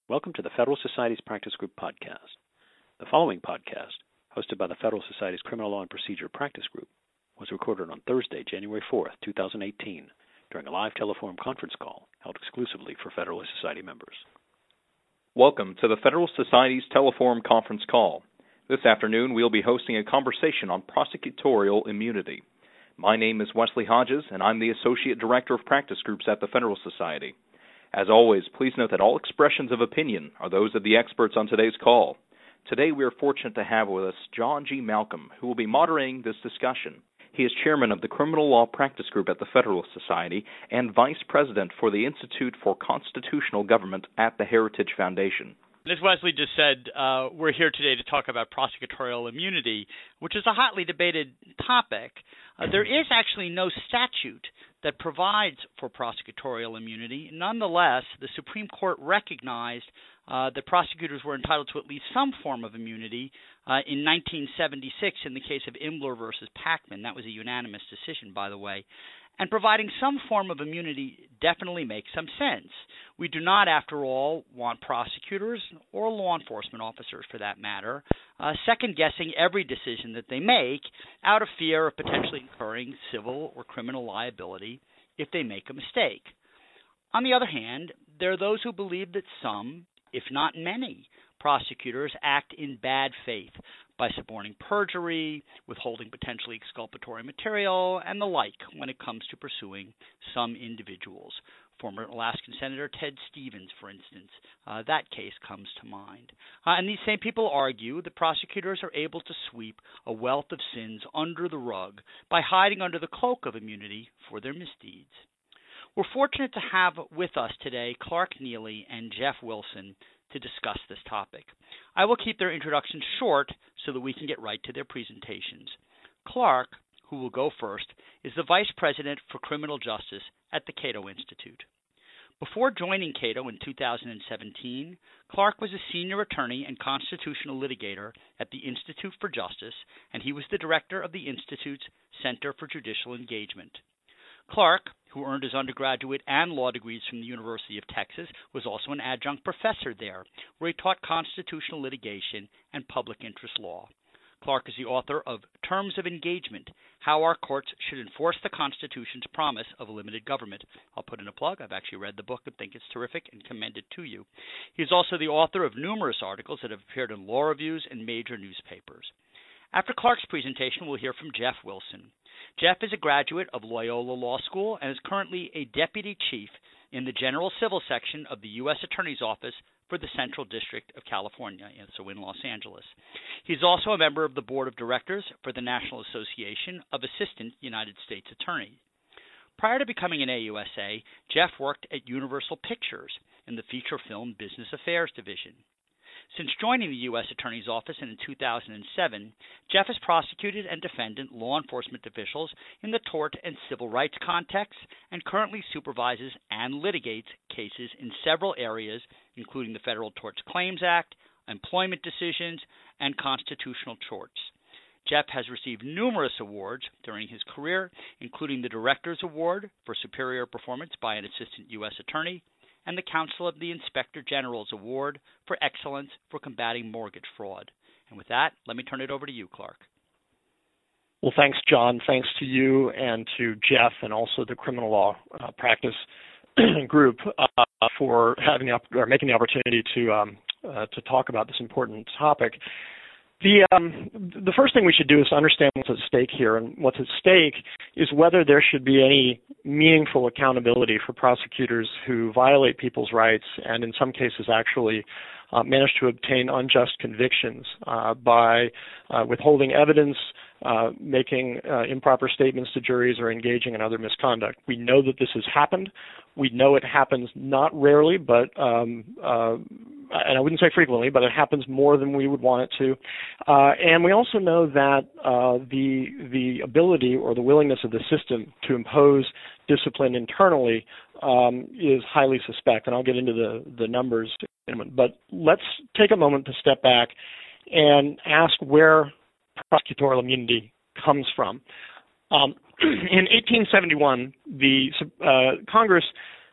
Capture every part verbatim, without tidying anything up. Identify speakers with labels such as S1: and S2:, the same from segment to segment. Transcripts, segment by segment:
S1: Welcome to the Federal Society's Practice Group podcast. The following podcast, hosted by the Federal Society's Criminal Law and Procedure Practice Group, was recorded on Thursday, January fourth, two thousand eighteen, during a live telephone conference call held exclusively for Federalist Society members.
S2: Welcome to the Federal Society's Teleforum conference call. This afternoon, we'll be hosting a conversation on prosecutorial immunity. My name is Wesley Hodges, and I'm the Associate Director of Practice Groups at the Federal Society. As always, please note that all expressions of opinion are those of the experts on today's call. Today, we are fortunate to have with us John G. Malcolm, who will be moderating this discussion. He is chairman of the Criminal Law Practice Group at the Federal Society and vice president for the Institute for Constitutional Government at the Heritage Foundation.
S3: As Wesley just said, uh, we're here today to talk about prosecutorial immunity, which is a hotly debated topic. Uh, there is actually no statute that provides for prosecutorial immunity. Nonetheless, the Supreme Court recognized uh, that prosecutors were entitled to at least some form of immunity uh, in nineteen seventy-six in the case of Imbler versus Packman. That was a unanimous decision, by the way. And providing some form of immunity definitely makes some sense. We do not, after all, want prosecutors or law enforcement officers, for that matter, uh, second-guessing every decision that they make out of fear of potentially incurring civil or criminal liability if they make a mistake. On the other hand, there are those who believe that some, if not many, prosecutors act in bad faith by suborning perjury, withholding potentially exculpatory material, and the like when it comes to pursuing some individuals. Former Alaskan Senator Ted Stevens, for instance, uh, that case comes to mind. Uh, and these same people argue that prosecutors are able to sweep a wealth of sins under the rug by hiding under the cloak of immunity for their misdeeds. We're fortunate to have with us today Clark Neily and Jeff Wilson to discuss this topic. I will keep their introductions short so that we can get right to their presentations. Clark, who will go first, is the Vice President for Criminal Justice at the Cato Institute. Before joining Cato in two thousand seventeen, Clark was a senior attorney and constitutional litigator at the Institute for Justice, and he was the director of the Institute's Center for Judicial Engagement. Clark, who earned his undergraduate and law degrees from the University of Texas, was also an adjunct professor there, where he taught constitutional litigation and public interest law. Clark is the author of Terms of Engagement, How Our Courts Should Enforce the Constitution's Promise of Limited Government. I'll put in a plug. I've actually read the book and think it's terrific and commend it to you. He is also the author of numerous articles that have appeared in law reviews and major newspapers. After Clark's presentation, we'll hear from Jeff Wilson. Jeff is a graduate of Loyola Law School and is currently a deputy chief in the General Civil Section of the U S Attorney's Office for the Central District of California, so in Los Angeles. He's also a member of the Board of Directors for the National Association of Assistant United States Attorneys. Prior to becoming an A U S A, Jeff worked at Universal Pictures in the feature film Business Affairs Division. Since joining the U S Attorney's Office in two thousand seven, Jeff has prosecuted and defended law enforcement officials in the tort and civil rights contexts and currently supervises and litigates cases in several areas, including the Federal Tort Claims Act, employment decisions, and constitutional torts. Jeff has received numerous awards during his career, including the Director's Award for Superior Performance by an Assistant U S Attorney, and the Council of the Inspector General's Award for Excellence for Combating Mortgage Fraud. And with that, let me turn it over to you, Clark.
S4: Well, thanks, John. Thanks to you and to Jeff and also the Criminal Law uh, Practice Group uh, for having the, or making the opportunity to um, uh, to talk about this important topic. The um, the first thing we should do is understand what's at stake here, and what's at stake is whether there should be any meaningful accountability for prosecutors who violate people's rights and in some cases actually uh, manage to obtain unjust convictions uh, by uh, withholding evidence, uh, making uh, improper statements to juries, or engaging in other misconduct. We know that this has happened. We know it happens not rarely, but um, uh, and I wouldn't say frequently, but it happens more than we would want it to. Uh, and we also know that uh, the the ability or the willingness of the system to impose discipline internally um, is highly suspect. And I'll get into the, the numbers in a moment. But let's take a moment to step back and ask where prosecutorial immunity comes from. Um, in eighteen seventy-one, the uh, Congress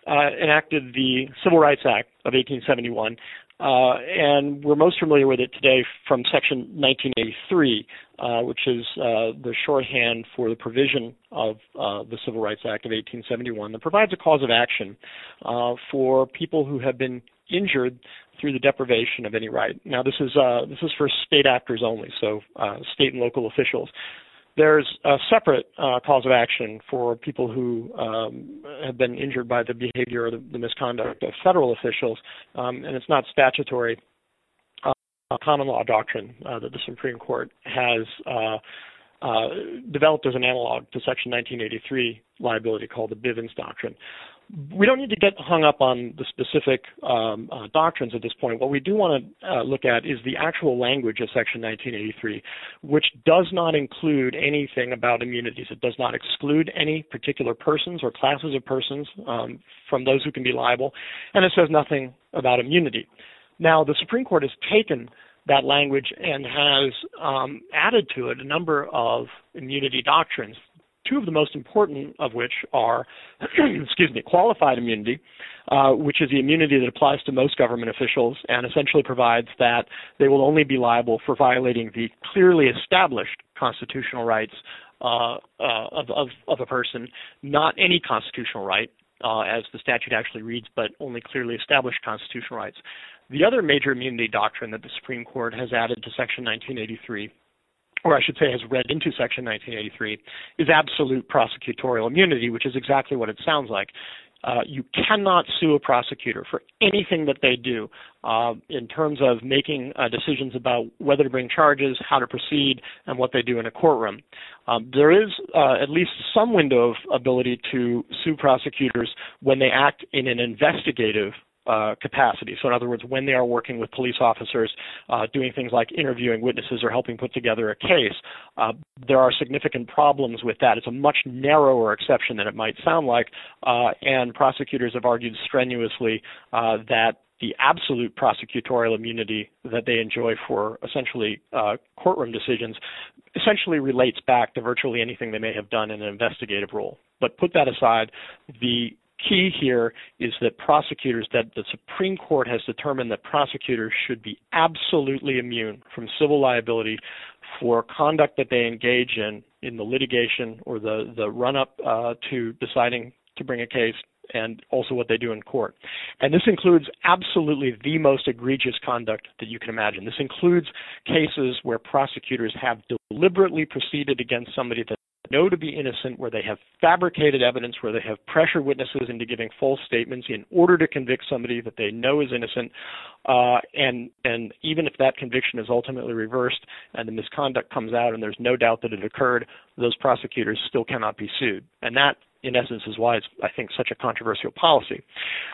S4: uh, enacted the Civil Rights Act of eighteen seventy-one, uh, and we're most familiar with it today from Section nineteen eighty-three, uh, which is uh, the shorthand for the provision of uh, the Civil Rights Act of eighteen seventy-one that provides a cause of action uh, for people who have been injured through the deprivation of any right. Now, this is uh, this is for state actors only, so uh, state and local officials. There's a separate uh, cause of action for people who um, have been injured by the behavior or the, the misconduct of federal officials, um, and it's not statutory. Uh, common law doctrine uh, that the Supreme Court has uh, uh, developed as an analog to Section nineteen eighty-three liability called the Bivens Doctrine. We don't need to get hung up on the specific um, uh, doctrines at this point. What we do want to uh, look at is the actual language of Section nineteen eighty-three, which does not include anything about immunities. It does not exclude any particular persons or classes of persons um, from those who can be liable, and it says nothing about immunity. Now, the Supreme Court has taken that language and has um, added to it a number of immunity doctrines, two of the most important of which are, excuse me, qualified immunity, uh, which is the immunity that applies to most government officials and essentially provides that they will only be liable for violating the clearly established constitutional rights uh, uh, of, of, of a person, not any constitutional right, uh, as the statute actually reads, but only clearly established constitutional rights. The other major immunity doctrine that the Supreme Court has added to Section nineteen eighty-three, or I should say has read into Section nineteen eighty-three, is absolute prosecutorial immunity, which is exactly what it sounds like. Uh, you cannot sue a prosecutor for anything that they do uh, in terms of making uh, decisions about whether to bring charges, how to proceed, and what they do in a courtroom. Um, there is uh, at least some window of ability to sue prosecutors when they act in an investigative Uh, capacity. So in other words, when they are working with police officers, uh, doing things like interviewing witnesses or helping put together a case, uh, there are significant problems with that. It's a much narrower exception than it might sound like, uh, and prosecutors have argued strenuously uh, that the absolute prosecutorial immunity that they enjoy for essentially uh, courtroom decisions essentially relates back to virtually anything they may have done in an investigative role. But put that aside, the key here is that prosecutors, that the Supreme Court has determined that prosecutors should be absolutely immune from civil liability for conduct that they engage in in the litigation or the, the run-up uh, to deciding to bring a case, and also what they do in court. And this includes absolutely the most egregious conduct that you can imagine. This includes cases where prosecutors have deliberately proceeded against somebody that know to be innocent, where they have fabricated evidence, where they have pressured witnesses into giving false statements in order to convict somebody that they know is innocent. Uh, and and even if that conviction is ultimately reversed and the misconduct comes out and there's no doubt that it occurred, those prosecutors still cannot be sued. And that, in essence, is why it's, I think, such a controversial policy.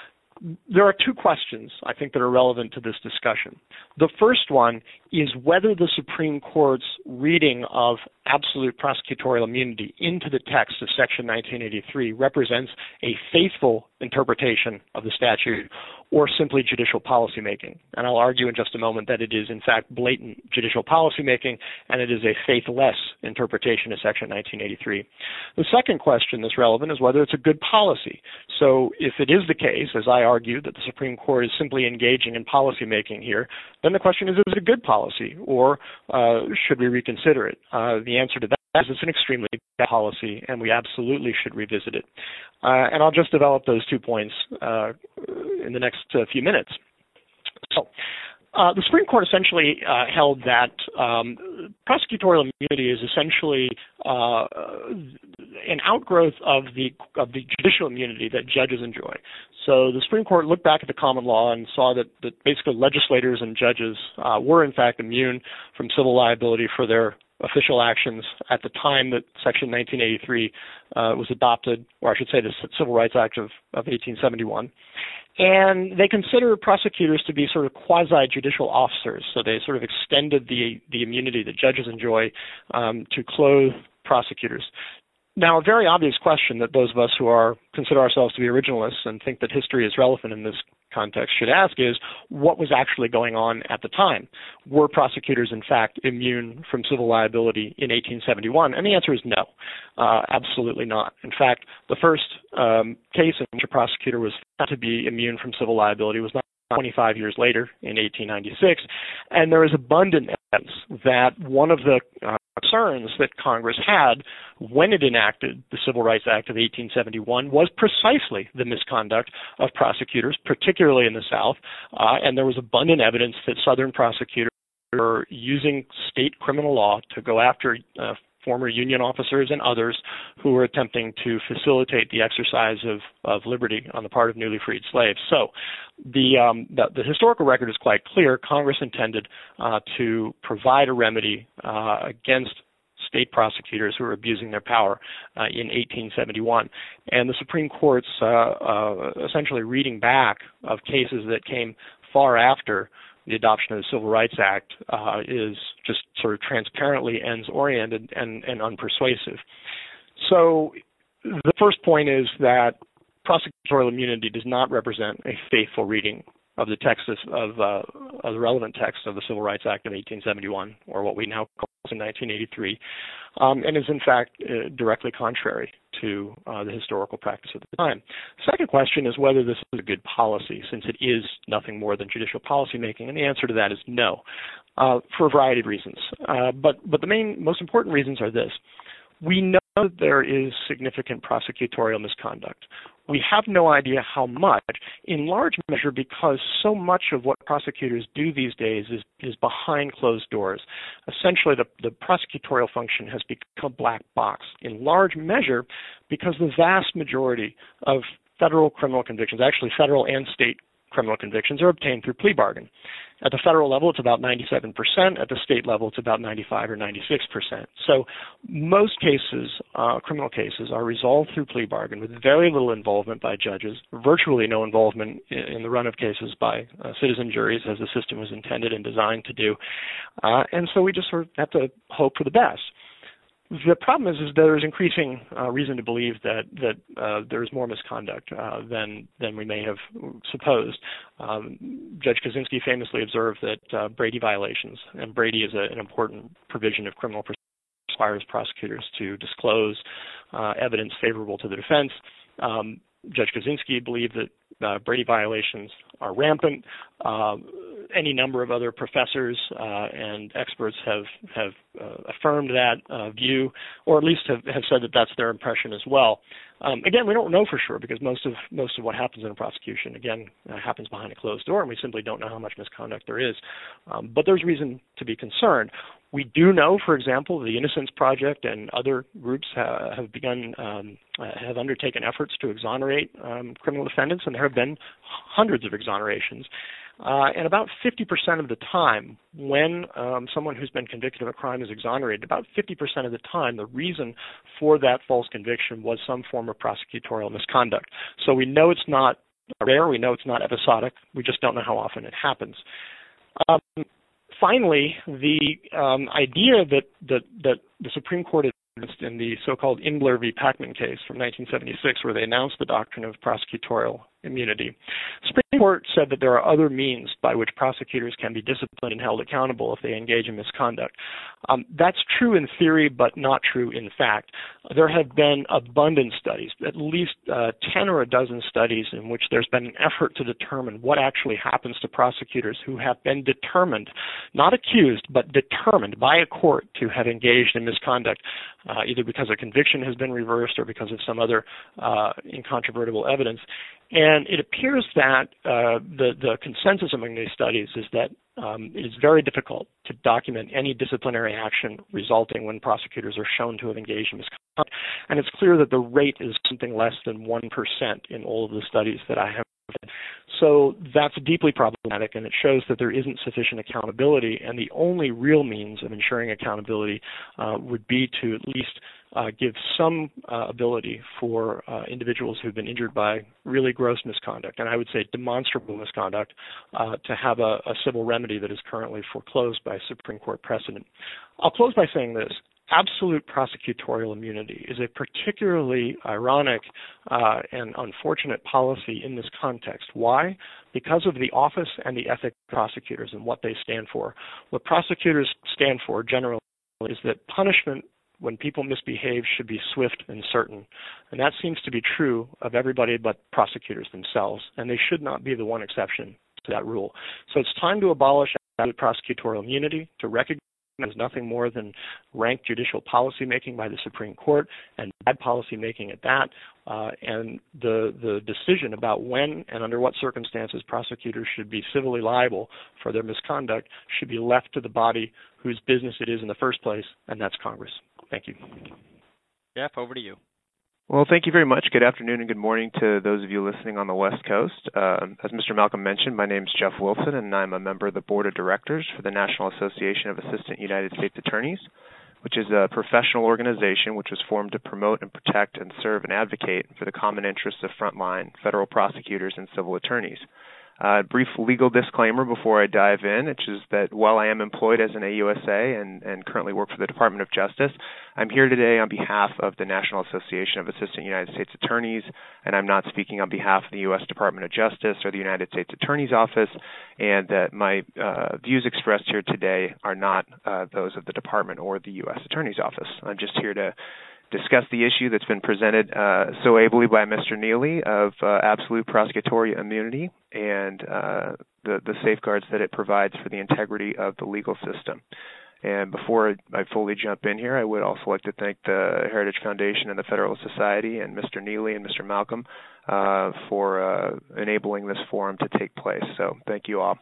S4: There are two questions, I think, that are relevant to this discussion. The first one is whether the Supreme Court's reading of absolute prosecutorial immunity into the text of Section nineteen eighty-three represents a faithful interpretation of the statute or simply judicial policymaking. And I'll argue in just a moment that it is, in fact, blatant judicial policymaking, and it is a faithless interpretation of Section nineteen eighty-three. The second question that's relevant is whether it's a good policy. So if it is the case, as I argue, that the Supreme Court is simply engaging in policymaking here, then the question is, is it a good policy, or uh, should we reconsider it? Uh, the answer to that is it's an extremely bad policy, and we absolutely should revisit it. Uh, and I'll just develop those two points uh, in the next uh, few minutes. So, Uh, the Supreme Court essentially uh, held that um, prosecutorial immunity is essentially uh, an outgrowth of the of the judicial immunity that judges enjoy. So the Supreme Court looked back at the common law and saw that, that basically legislators and judges uh, were in fact immune from civil liability for their official actions at the time that Section nineteen eighty-three uh, was adopted, or I should say the Civil Rights Act of, of eighteen seventy-one. And they consider prosecutors to be sort of quasi-judicial officers, so they sort of extended the the immunity that judges enjoy um, to clothe prosecutors. Now, a very obvious question that those of us who are consider ourselves to be originalists and think that history is relevant in this context should ask is, what was actually going on at the time? Were prosecutors, in fact, immune from civil liability in eighteen seventy-one? And the answer is no, uh, absolutely not. In fact, the first um, case in which a prosecutor was found to be immune from civil liability was not twenty-five years later in eighteen ninety-six, and there is abundant evidence that one of the uh, concerns that Congress had when it enacted the Civil Rights Act of eighteen seventy-one was precisely the misconduct of prosecutors, particularly in the South, uh, and there was abundant evidence that Southern prosecutors were using state criminal law to go after uh, former Union officers and others who were attempting to facilitate the exercise of, of liberty on the part of newly freed slaves. So the, um, the, the historical record is quite clear. Congress intended uh, to provide a remedy uh, against state prosecutors who were abusing their power uh, in eighteen seventy-one. And the Supreme Court's uh, uh, essentially reading back of cases that came far after the adoption of the Civil Rights Act uh, is just sort of transparently ends-oriented and, and unpersuasive. So the first point is that prosecutorial immunity does not represent a faithful reading of the text of, uh, of the relevant text of the Civil Rights Act of eighteen seventy-one, or what we now call in nineteen eighty-three, um, and is in fact uh, directly contrary to uh, the historical practice at the time. Second question is whether this is a good policy, since it is nothing more than judicial policymaking, and the answer to that is no, uh, for a variety of reasons. Uh, but but the main, most important reasons are this. We know that there is significant prosecutorial misconduct. We have no idea how much, in large measure because so much of what prosecutors do these days is, is behind closed doors. Essentially, the, the prosecutorial function has become a black box, in large measure because the vast majority of federal criminal convictions, actually federal and state criminal convictions, are obtained through plea bargain. At the federal level, it's about ninety-seven percent. At the state level, it's about ninety-five or ninety-six percent. So most cases, uh, criminal cases, are resolved through plea bargain with very little involvement by judges, virtually no involvement in, in the run of cases by uh, citizen juries, as the system was intended and designed to do. Uh, and so we just sort of have to hope for the best. The problem is, is there is increasing uh, reason to believe that that uh, there is more misconduct uh, than than we may have supposed. Um, Judge Kaczynski famously observed that uh, Brady violations, and Brady is a, an important provision of criminal procedure, requires prosecutors to disclose uh, evidence favorable to the defense. Um, Judge Kaczynski believed that uh, Brady violations are rampant. Uh, any number of other professors uh, and experts have have uh, affirmed that uh, view, or at least have, have said that that's their impression as well. Um, again, we don't know for sure because most of most of what happens in a prosecution, again, uh, happens behind a closed door, and we simply don't know how much misconduct there is. Um, but there's reason to be concerned. We do know, for example, the Innocence Project and other groups ha- have begun, um, uh, have undertaken efforts to exonerate um, criminal defendants, and there have been hundreds of exonerations. Uh, and about fifty percent of the time, when um, someone who's been convicted of a crime is exonerated, about fifty percent of the time, the reason for that false conviction was some form of prosecutorial misconduct. So we know it's not rare, we know it's not episodic, we just don't know how often it happens. Um, Finally, the um, idea that, that, that the Supreme Court advanced in the so-called Imbler v. Packman case from nineteen seventy-six, where they announced the doctrine of prosecutorial immunity. The Supreme Court said that there are other means by which prosecutors can be disciplined and held accountable if they engage in misconduct. Um, that's true in theory, but not true in fact. There have been abundant studies, at least uh, ten or a dozen studies in which there's been an effort to determine what actually happens to prosecutors who have been determined, not accused, but determined by a court to have engaged in misconduct, uh, either because a conviction has been reversed or because of some other uh, incontrovertible evidence. And it appears that uh, the, the consensus among these studies is that um, it is very difficult to document any disciplinary action resulting when prosecutors are shown to have engaged in misconduct. And it's clear that the rate is something less than one percent in all of the studies that I have read. So that's deeply problematic, and it shows that there isn't sufficient accountability, and the only real means of ensuring accountability uh, would be to at least uh, give some uh, ability for uh, individuals who've been injured by really gross misconduct, and I would say demonstrable misconduct, uh, to have a, a civil remedy that is currently foreclosed by Supreme Court precedent. I'll close by saying this. absolute prosecutorial immunity is a particularly ironic uh, and unfortunate policy in this context. Why? Because of the office and the ethic of prosecutors and what they stand for. What prosecutors stand for generally is that punishment when people misbehave should be swift and certain. And that seems to be true of everybody but prosecutors themselves, and they should not be the one exception to that rule. So it's time to abolish absolute prosecutorial immunity, to recognize as nothing more than rank judicial policymaking by the Supreme Court, and bad policymaking at that, uh, and the the decision about when and under what circumstances prosecutors should be civilly liable for their misconduct should be left to the body whose business it is in the first place, and that's Congress. Thank you.
S3: Jeff, over to you.
S5: Well, thank you very much. Good afternoon and good morning to those of you listening on the West Coast. Uh, as Mister Malcolm mentioned, my name is Jeff Wilson, and I'm a member of the Board of Directors for the National Association of Assistant United States Attorneys, which is a professional organization which was formed to promote and protect and serve and advocate for the common interests of frontline federal prosecutors and civil attorneys. A uh, brief legal disclaimer before I dive in, which is that while I am employed as an A U S A and, and currently work for the Department of Justice, I'm here today on behalf of the National Association of Assistant United States Attorneys, and I'm not speaking on behalf of the U S Department of Justice or the United States Attorney's Office, and that my uh, views expressed here today are not uh, those of the Department or the U S Attorney's Office. I'm just here to discuss the issue that's been presented uh, so ably by Mister Neely of uh, absolute prosecutorial immunity and uh, the, the safeguards that it provides for the integrity of the legal system. And before I fully jump in here, I would also like to thank the Heritage Foundation and the Federalist Society and Mister Neely and Mister Malcolm uh, for uh, enabling this forum to take place. So thank you all.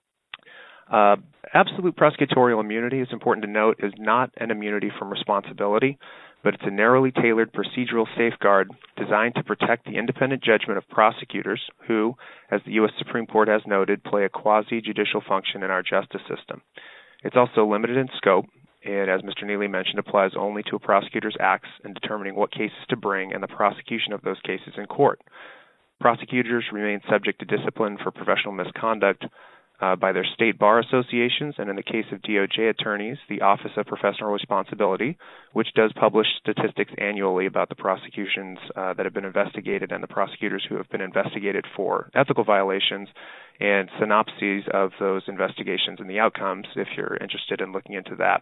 S5: Uh, absolute prosecutorial immunity, it's important to note, is not an immunity from responsibility, but it's a narrowly tailored procedural safeguard designed to protect the independent judgment of prosecutors who, as the U S Supreme Court has noted, play a quasi-judicial function in our justice system. It's also limited in scope, and as Mister Neely mentioned, applies only to a prosecutor's acts in determining what cases to bring and the prosecution of those cases in court. Prosecutors remain subject to discipline for professional misconduct Uh, by their state bar associations, and in the case of D O J attorneys, the Office of Professional Responsibility, which does publish statistics annually about the prosecutions uh, that have been investigated and the prosecutors who have been investigated for ethical violations, and synopses of those investigations and the outcomes if you're interested in looking into that.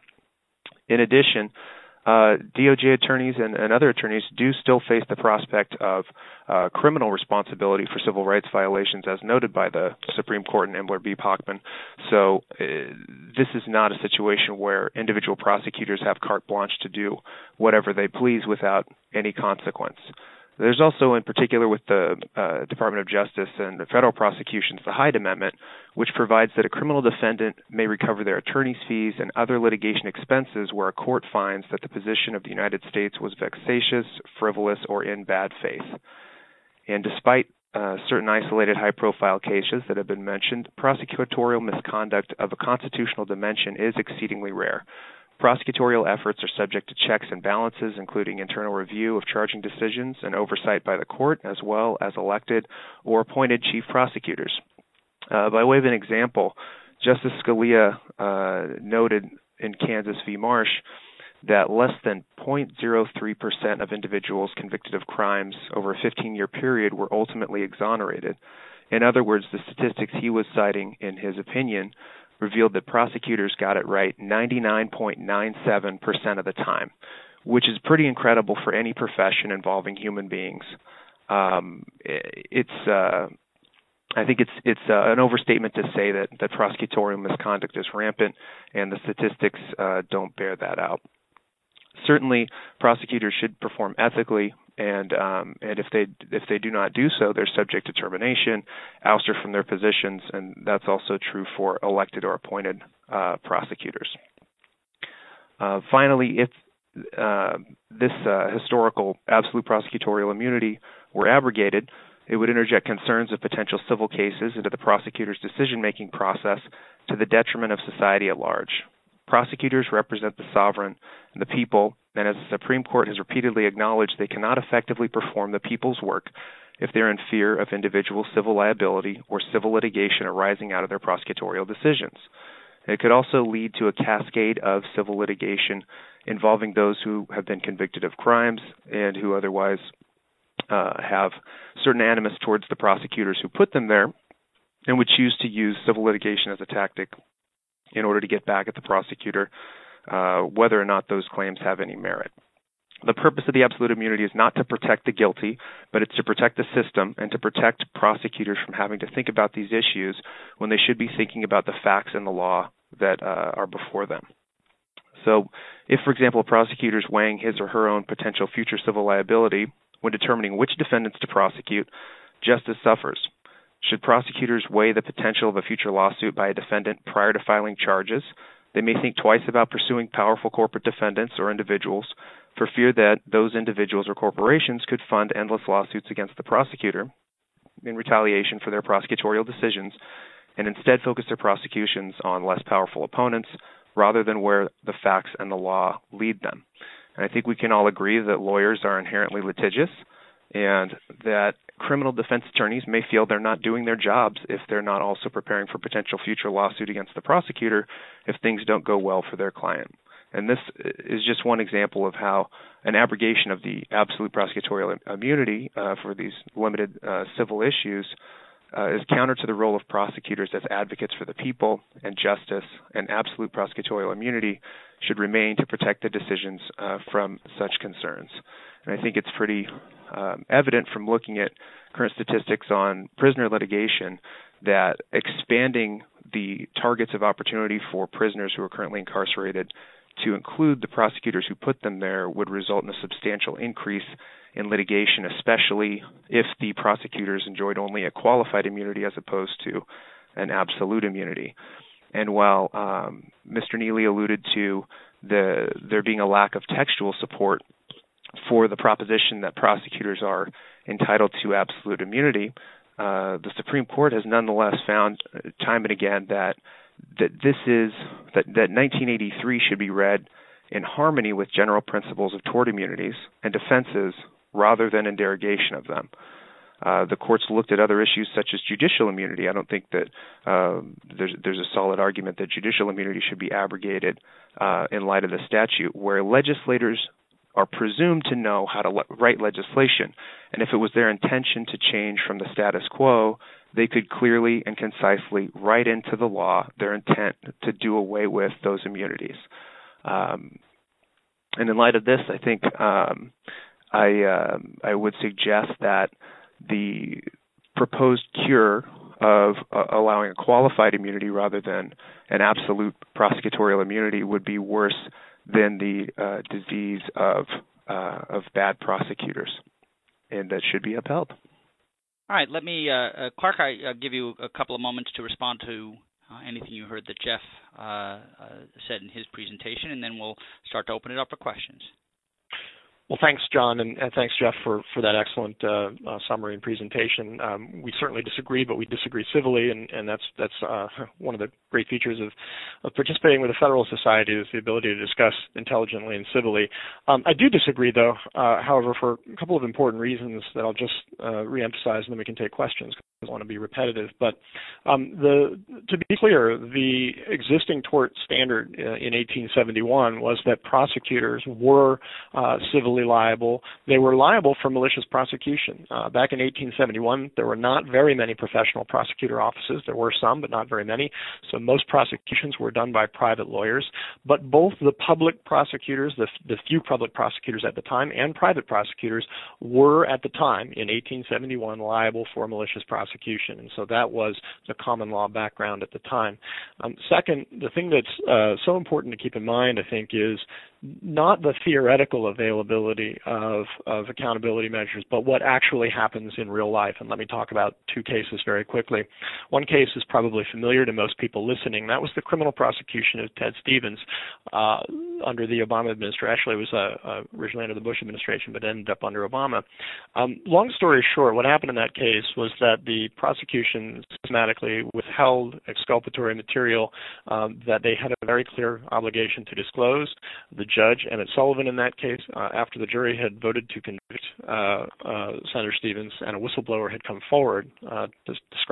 S5: In addition, Uh, D O J attorneys and, and other attorneys do still face the prospect of uh, criminal responsibility for civil rights violations as noted by the Supreme Court in Embler v. Pachman. So uh, this is not a situation where individual prosecutors have carte blanche to do whatever they please without any consequence. There's also, in particular with the uh, Department of Justice and the federal prosecutions, the Hyde Amendment, which provides that a criminal defendant may recover their attorney's fees and other litigation expenses where a court finds that the position of the United States was vexatious, frivolous, or in bad faith. And despite uh, certain isolated high-profile cases that have been mentioned, prosecutorial misconduct of a constitutional dimension is exceedingly rare. Prosecutorial efforts are subject to checks and balances, including internal review of charging decisions and oversight by the court, as well as elected or appointed chief prosecutors. Uh, by way of an example, Justice Scalia uh, noted in Kansas v. Marsh that less than zero point zero three percent of individuals convicted of crimes over a fifteen-year period were ultimately exonerated. In other words, the statistics he was citing in his opinion revealed that prosecutors got it right ninety-nine point nine seven percent of the time, which is pretty incredible for any profession involving human beings. Um, it's, uh, I think it's it's uh, an overstatement to say that, that prosecutorial misconduct is rampant, and the statistics uh, don't bear that out. Certainly, prosecutors should perform ethically, and um, and if they if they do not do so, they're subject to termination, ouster from their positions, and that's also true for elected or appointed uh, prosecutors. Uh, finally, if uh, this uh, historical absolute prosecutorial immunity were abrogated, it would interject concerns of potential civil cases into the prosecutor's decision-making process to the detriment of society at large. Prosecutors represent the sovereign and the people, and as the Supreme Court has repeatedly acknowledged, they cannot effectively perform the people's work if they're in fear of individual civil liability or civil litigation arising out of their prosecutorial decisions. It could also lead to a cascade of civil litigation involving those who have been convicted of crimes and who otherwise uh, have certain animus towards the prosecutors who put them there and would choose to use civil litigation as a tactic in order to get back at the prosecutor, uh, whether or not those claims have any merit. The purpose of the absolute immunity is not to protect the guilty, but it's to protect the system and to protect prosecutors from having to think about these issues when they should be thinking about the facts and the law that uh, are before them. So if, for example, a prosecutor is weighing his or her own potential future civil liability when determining which defendants to prosecute, justice suffers. Should prosecutors weigh the potential of a future lawsuit by a defendant prior to filing charges, they may think twice about pursuing powerful corporate defendants or individuals for fear that those individuals or corporations could fund endless lawsuits against the prosecutor in retaliation for their prosecutorial decisions, and instead focus their prosecutions on less powerful opponents rather than where the facts and the law lead them. And I think we can all agree that lawyers are inherently litigious and that criminal defense attorneys may feel they're not doing their jobs if they're not also preparing for potential future lawsuit against the prosecutor if things don't go well for their client. And this is just one example of how an abrogation of the absolute prosecutorial immunity uh, for these limited uh, civil issues uh, is counter to the role of prosecutors as advocates for the people and justice, and absolute prosecutorial immunity should remain to protect the decisions uh, from such concerns. And I think it's pretty um, evident from looking at current statistics on prisoner litigation that expanding the targets of opportunity for prisoners who are currently incarcerated to include the prosecutors who put them there would result in a substantial increase in litigation, especially if the prosecutors enjoyed only a qualified immunity as opposed to an absolute immunity. And while um, Mister Neely alluded to the there being a lack of textual support for the proposition that prosecutors are entitled to absolute immunity, uh, the Supreme Court has nonetheless found time and again that that this is that, that nineteen eighty-three should be read in harmony with general principles of tort immunities and defenses rather than in derogation of them. Uh, the courts looked at other issues such as judicial immunity. I don't think that uh, there's there's a solid argument that judicial immunity should be abrogated uh, in light of the statute, where legislators are presumed to know how to le- write legislation, and if it was their intention to change from the status quo, they could clearly and concisely write into the law their intent to do away with those immunities. Um, and in light of this, I think um, I uh, I would suggest that the proposed cure of uh, allowing a qualified immunity rather than an absolute prosecutorial immunity would be worse than the uh, disease of uh, of bad prosecutors, and that should be upheld.
S3: All right, let me, uh, uh, Clark, I uh, give you a couple of moments to respond to uh, anything you heard that Jeff uh, uh, said in his presentation, and then we'll start to open it up for questions.
S4: Well, thanks, John, and, and thanks, Jeff, for, for that excellent uh, uh, summary and presentation. Um, we certainly disagree, but we disagree civilly, and, and that's that's uh, one of the great features of, of participating with a federal society is the ability to discuss intelligently and civilly. Um, I do disagree, though, uh, however, for a couple of important reasons that I'll just uh, reemphasize, and then we can take questions because I don't want to be repetitive. But um, the to be clear, the existing tort standard uh, in eighteen seventy-one was that prosecutors were uh, civilly liable. They were liable for malicious prosecution. Uh, back in eighteen seventy-one, there were not very many professional prosecutor offices. There were some, but not very many. So most prosecutions were done by private lawyers. But both the public prosecutors, the, the few public prosecutors at the time, and private prosecutors were at the time in eighteen seventy-one liable for malicious prosecution. And so that was the common law background at the time. Um, second, the thing that's uh, so important to keep in mind, I think, is not the theoretical availability of, of accountability measures, but what actually happens in real life. And let me talk about two cases very quickly. One case is probably familiar to most people listening. That was the criminal prosecution of Ted Stevens uh, under the Obama administration. Actually, it was uh, uh, originally under the Bush administration, but ended up under Obama. Um, long story short, what happened in that case was that the prosecution systematically withheld exculpatory material um, that they had a very clear obligation to disclose. The judge, Emmett Sullivan in that case, uh, after the jury had voted to convict uh, uh, Senator Stevens and a whistleblower had come forward uh, describing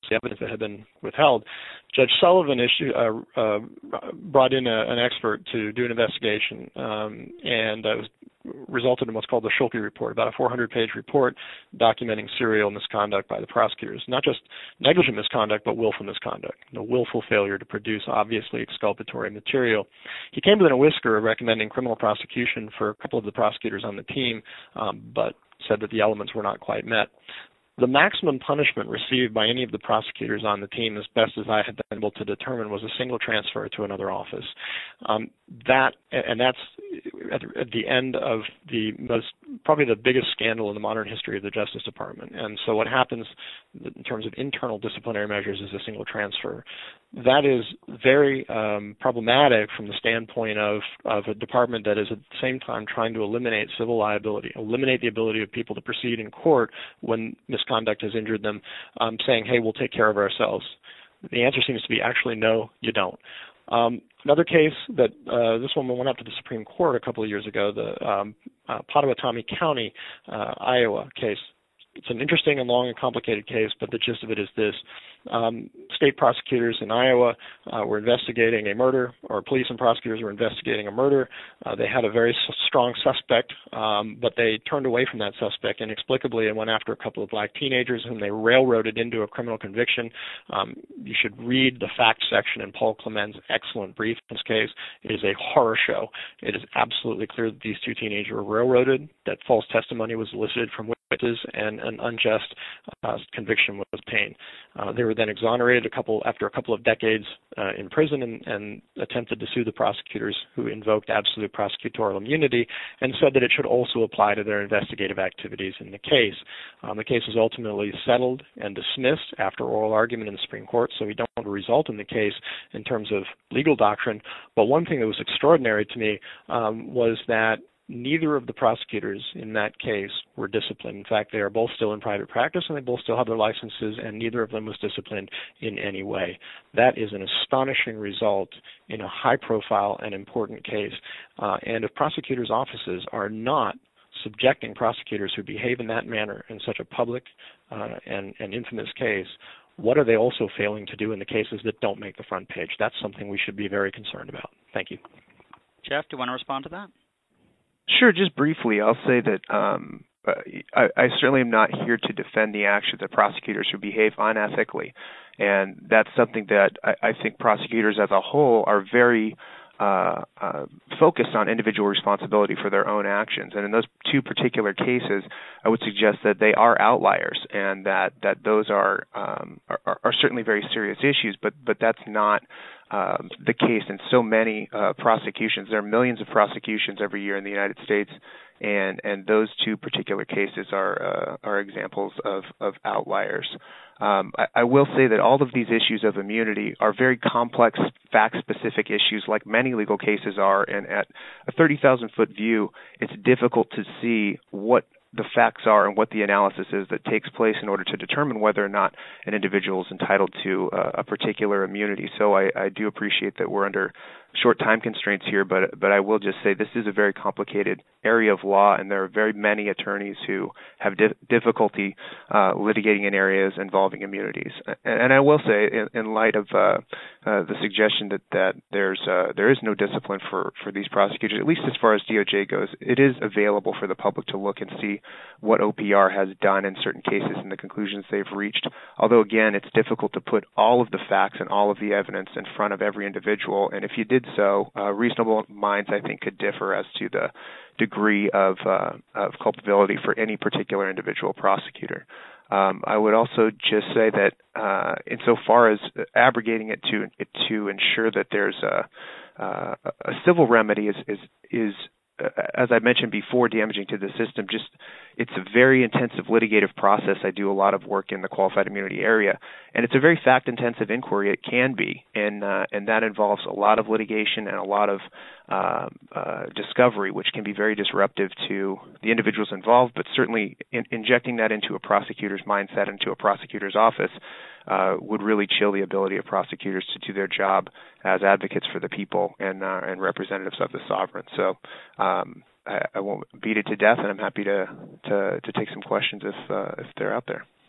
S4: the evidence that had been withheld. Judge Sullivan issued, uh, uh, brought in a, an expert to do an investigation, um, and uh, it was resulted in what's called the Schulke report, about a four hundred page report documenting serial misconduct by the prosecutors, not just negligent misconduct, but willful misconduct, the willful failure to produce obviously exculpatory material. He came within a whisker of recommending criminal prosecution for a couple of the prosecutors on the team, um, but said that the elements were not quite met. The maximum punishment received by any of the prosecutors on the team, as best as I had been able to determine, was a single transfer to another office. Um, that and that's at the, at the end of the most, probably the biggest scandal in the modern history of the Justice Department. And so what happens in terms of internal disciplinary measures is a single transfer. That is very um, problematic from the standpoint of, of a department that is at the same time trying to eliminate civil liability, eliminate the ability of people to proceed in court when misconduct has injured them, um, saying, hey, we'll take care of ourselves. The answer seems to be actually no, you don't. Um, another case that uh, this woman went up to the Supreme Court a couple of years ago, the um, uh, Pottawatomie County, uh, Iowa case. It's an interesting and long and complicated case, but the gist of it is this. Um, state prosecutors in Iowa uh, were investigating a murder, or police and prosecutors were investigating a murder. Uh, they had a very s- strong suspect, um, but they turned away from that suspect inexplicably and went after a couple of black teenagers whom they railroaded into a criminal conviction. Um, you should read the facts section in Paul Clement's excellent brief in this case. It is a horror show. It is absolutely clear that these two teenagers were railroaded, that false testimony was elicited from witnesses, and an unjust uh, conviction was obtained. Uh, they were then exonerated a couple after a couple of decades uh, in prison and, and attempted to sue the prosecutors, who invoked absolute prosecutorial immunity and said that it should also apply to their investigative activities in the case. Um, the case was ultimately settled and dismissed after oral argument in the Supreme Court, so we don't have a result in the case in terms of legal doctrine. But one thing that was extraordinary to me um, was that neither of the prosecutors in that case were disciplined. In fact, they are both still in private practice and they both still have their licenses, and neither of them was disciplined in any way. That is an astonishing result in a high-profile and important case. Uh, and if prosecutors' offices are not subjecting prosecutors who behave in that manner in such a public uh, and, and infamous case, what are they also failing to do in the cases that don't make the front page? That's something we should be very concerned about. Thank you.
S3: Jeff, do you want to respond to that?
S5: Sure, just briefly, I'll say that um, I, I certainly am not here to defend the actions of prosecutors who behave unethically, and that's something that I, I think prosecutors as a whole are very uh, uh, focused on individual responsibility for their own actions. And in those two particular cases, I would suggest that they are outliers, and that, that those are, um, are are certainly very serious issues, but but that's not Um, the case in so many uh, prosecutions. There are millions of prosecutions every year in the United States, and, and those two particular cases are uh, are examples of, of outliers. Um, I, I will say that all of these issues of immunity are very complex, fact-specific issues, like many legal cases are, and at a thirty thousand foot view, it's difficult to see what the facts are and what the analysis is that takes place in order to determine whether or not an individual is entitled to uh, a particular immunity. So I, I do appreciate that we're under short time constraints here, but but I will just say this is a very complicated area of law, and there are very many attorneys who have di- difficulty uh, litigating in areas involving immunities. And, and I will say, in, in light of uh, uh, the suggestion that that there's uh, there is no discipline for, for these prosecutors, at least as far as D O J goes, it is available for the public to look and see what O P R has done in certain cases and the conclusions they've reached. Although, again, it's difficult to put all of the facts and all of the evidence in front of every individual, and if you did so, uh, reasonable minds, I think, could differ as to the degree of, uh, of culpability for any particular individual prosecutor. Um, I would also just say that uh, insofar as abrogating it to to ensure that there's a, uh, a civil remedy is is, is uh, as I mentioned before, damaging to the system. Just it's a very intensive litigative process. I do a lot of work in the qualified immunity area, and it's a very fact-intensive inquiry. It can be, and uh, and that involves a lot of litigation and a lot of uh, uh, discovery, which can be very disruptive to the individuals involved. But certainly, in, injecting that into a prosecutor's mindset, into a prosecutor's office, uh, would really chill the ability of prosecutors to do their job as advocates for the people and uh, and representatives of the sovereign. So. Um, I, I won't beat it to death, and I'm happy to to, to take some questions if uh, if they're out there.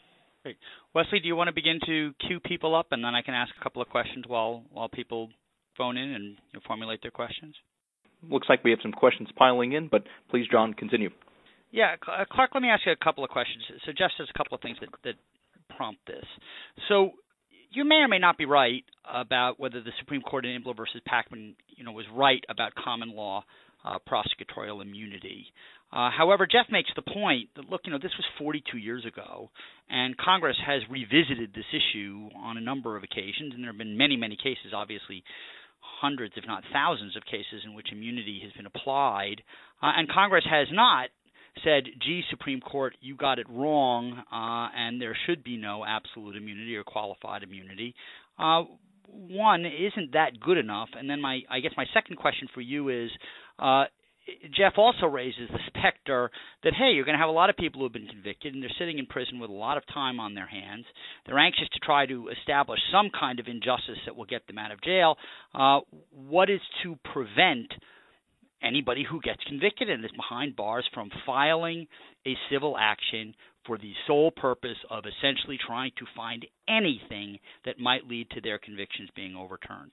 S3: Great. Wesley, do you want to begin to queue people up, and then I can ask a couple of questions while while people phone in and you know, formulate their questions?
S2: Looks like we have some questions piling in, but please, John, continue.
S3: Yeah, Clark, let me ask you a couple of questions. So Jeff says a couple of things that, that prompt this. So you may or may not be right about whether the Supreme Court in Imbler versus Packman, you know, was right about common law uh, prosecutorial immunity. Uh, however, Jeff makes the point that, look, you know, this was forty-two years ago, and Congress has revisited this issue on a number of occasions, and there have been many, many cases, obviously hundreds, if not thousands of cases in which immunity has been applied, uh, and Congress has not said, gee, Supreme Court, you got it wrong, uh, and there should be no absolute immunity or qualified immunity. Uh, one, isn't that good enough? And then my, I guess my second question for you is, uh, Jeff also raises the specter that, hey, you're going to have a lot of people who have been convicted, and they're sitting in prison with a lot of time on their hands. They're anxious to try to establish some kind of injustice that will get them out of jail. Uh, what is to prevent anybody who gets convicted and is behind bars from filing a civil action for the sole purpose of essentially trying to find anything that might lead to their convictions being overturned?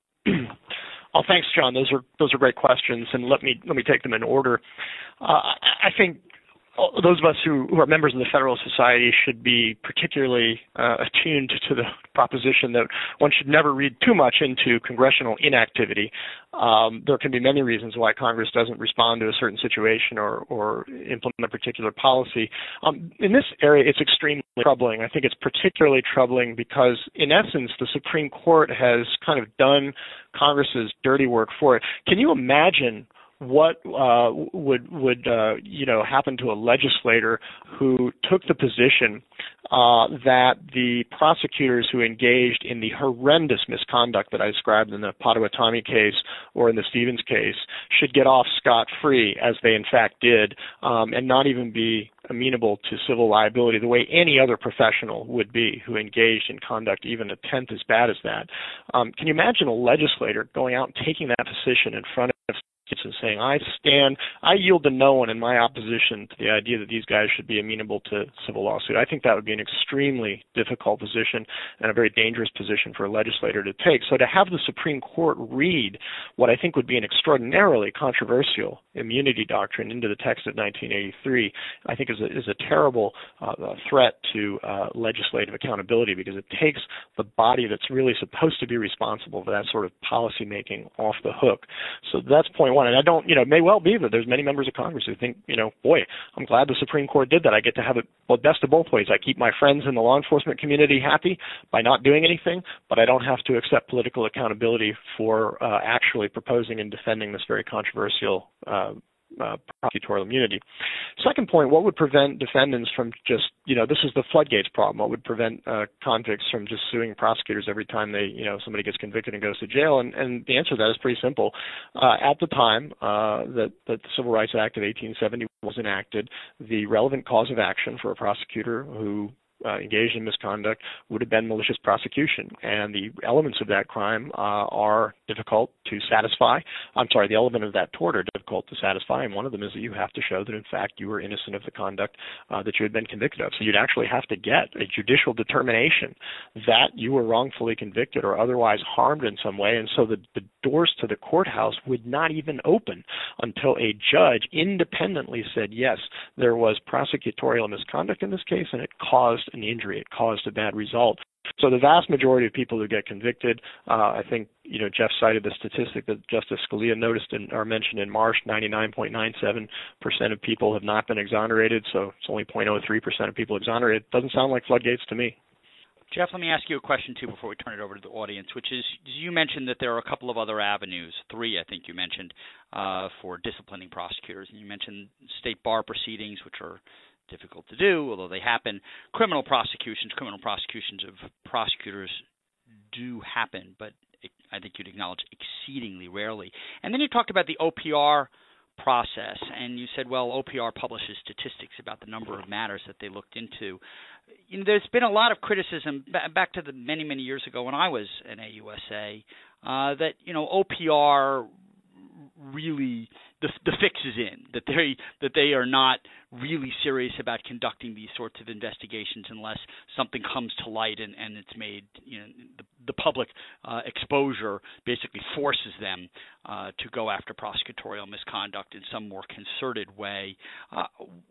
S4: Oh, thanks, John. Those are those are great questions, and let me let me take them in order. Uh, I think those of us who, who are members of the Federalist Society should be particularly uh, attuned to the proposition that one should never read too much into congressional inactivity. Um, there can be many reasons why Congress doesn't respond to a certain situation or, or implement a particular policy. Um, in this area, it's extremely troubling. I think it's particularly troubling because, in essence, the Supreme Court has kind of done Congress's dirty work for it. Can you imagine what uh, would would uh, you know happen to a legislator who took the position uh, that the prosecutors who engaged in the horrendous misconduct that I described in the Potawatomi case or in the Stevens case should get off scot-free, as they in fact did, um, and not even be amenable to civil liability the way any other professional would be who engaged in conduct even a tenth as bad as that? Um, can you imagine a legislator going out and taking that position in front of and saying, I stand, I yield to no one in my opposition to the idea that these guys should be amenable to civil lawsuit? I think that would be an extremely difficult position and a very dangerous position for a legislator to take. So to have the Supreme Court read what I think would be an extraordinarily controversial immunity doctrine into the text of nineteen eighty-three, I think is a, is a terrible uh, threat to uh, legislative accountability, because it takes the body that's really supposed to be responsible for that sort of policy making off the hook. So that's point one. And I don't, you know, it may well be that there's many members of Congress who think, you know, boy, I'm glad the Supreme Court did that. I get to have it, well, best of both ways. I keep my friends in the law enforcement community happy by not doing anything, but I don't have to accept political accountability for uh, actually proposing and defending this very controversial uh, Uh, prosecutorial immunity. Second point, what would prevent defendants from just, you know, this is the floodgates problem. What would prevent uh, convicts from just suing prosecutors every time they, you know, somebody gets convicted and goes to jail? And, and the answer to that is pretty simple. Uh, at the time uh, that, that the Civil Rights Act of eighteen seventy was enacted, the relevant cause of action for a prosecutor who Uh, engaged in misconduct would have been malicious prosecution, and the elements of that crime uh, are difficult to satisfy. I'm sorry, the element of that tort are difficult to satisfy, and one of them is that you have to show that in fact you were innocent of the conduct uh, that you had been convicted of. So you'd actually have to get a judicial determination that you were wrongfully convicted or otherwise harmed in some way, and so the, the doors to the courthouse would not even open until a judge independently said, yes, there was prosecutorial misconduct in this case, and it caused an injury, it caused a bad result. So the vast majority of people who get convicted, uh, I think, you know, Jeff cited the statistic that Justice Scalia noticed in, or mentioned in March, ninety-nine point nine seven percent of people have not been exonerated, so it's only zero point zero three percent of people exonerated. Doesn't sound like floodgates to me.
S3: Jeff, let me ask you a question, too, before we turn it over to the audience, which is, you mentioned that there are a couple of other avenues, three, I think you mentioned, uh, for disciplining prosecutors. And you mentioned state bar proceedings, which are difficult to do, although they happen. Criminal prosecutions, criminal prosecutions of prosecutors do happen, but it, I think you'd acknowledge exceedingly rarely. And then you talked about the O P R process, and you said, well, O P R publishes statistics about the number of matters that they looked into. You know, there's been a lot of criticism b- back to the many, many years ago when I was an A U S A uh, that, you know, O P R really the, the fix is in, that they that they are not really serious about conducting these sorts of investigations unless something comes to light and, and it's made, you know, the, the public uh, exposure basically forces them uh, to go after prosecutorial misconduct in some more concerted way. Uh,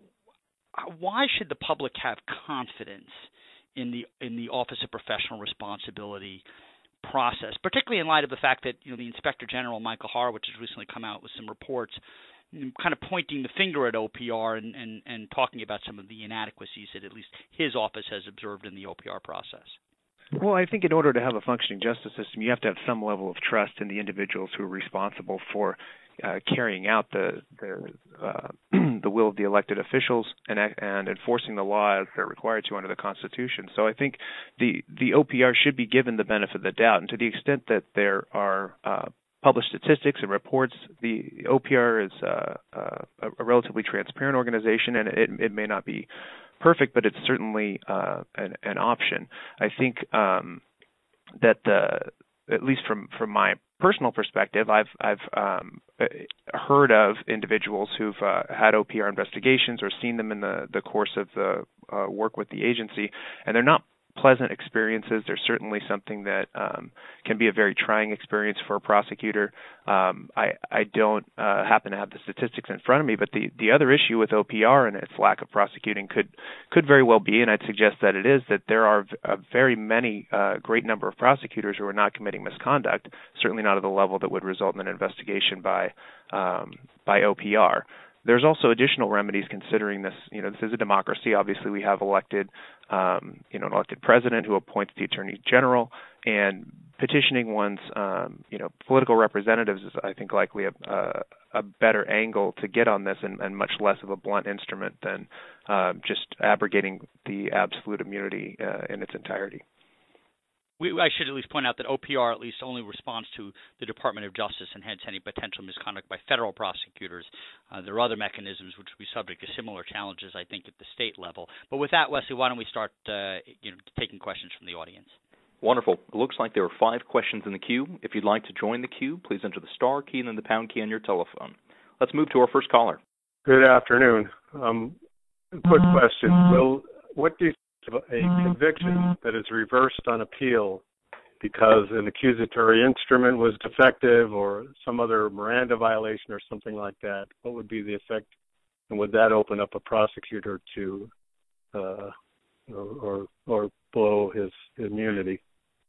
S3: why should the public have confidence in the in the Office of Professional Responsibility process, particularly in light of the fact that, you know, the Inspector General, Michael Horowitz, has recently come out with some reports kind of pointing the finger at O P R and, and, and talking about some of the inadequacies that at least his office has observed in the O P R process?
S5: Well, I think in order to have a functioning justice system, you have to have some level of trust in the individuals who are responsible for uh, carrying out the the, uh, the will of the elected officials and and enforcing the law as they're required to under the Constitution. So I think the the O P R should be given the benefit of the doubt, and to the extent that there are uh, published statistics and reports, the O P R is uh, uh, a relatively transparent organization, and it, it may not be perfect, but it's certainly uh, an, an option. I think um, that the, at least from, from my personal perspective, I've I've um, heard of individuals who've uh, had O P R investigations or seen them in the, the course of the uh, work with the agency, and they're not pleasant experiences. They're certainly something that um, can be a very trying experience for a prosecutor. Um, I, I don't uh, happen to have the statistics in front of me, but the, the other issue with O P R and its lack of prosecuting could could very well be, and I'd suggest that it is, that there are a very many uh, great number of prosecutors who are not committing misconduct, certainly not at the level that would result in an investigation by um, by O P R. There's also additional remedies considering this. You know, this is a democracy. Obviously, we have elected, um, you know, an elected president who appoints the attorney general, and petitioning one's, um, you know, political representatives is, I think, likely a, a, a better angle to get on this, and, and much less of a blunt instrument than uh, just abrogating the absolute immunity uh, in its entirety.
S3: We, I should at least point out that O P R at least only responds to the Department of Justice and hence any potential misconduct by federal prosecutors. Uh, there are other mechanisms which would be subject to similar challenges, I think, at the state level. But with that, Wesley, why don't we start uh, you know, taking questions from the audience?
S2: Wonderful. It looks like there are five questions in the queue. If you'd like to join the queue, please enter the star key and then the pound key on your telephone. Let's move to our first caller.
S6: Good afternoon. Um, quick question. Will, what do you a conviction that is reversed on appeal because an accusatory instrument was defective or some other Miranda violation or something like that? What would be the effect, and would that open up a prosecutor to uh, or, or or blow his immunity?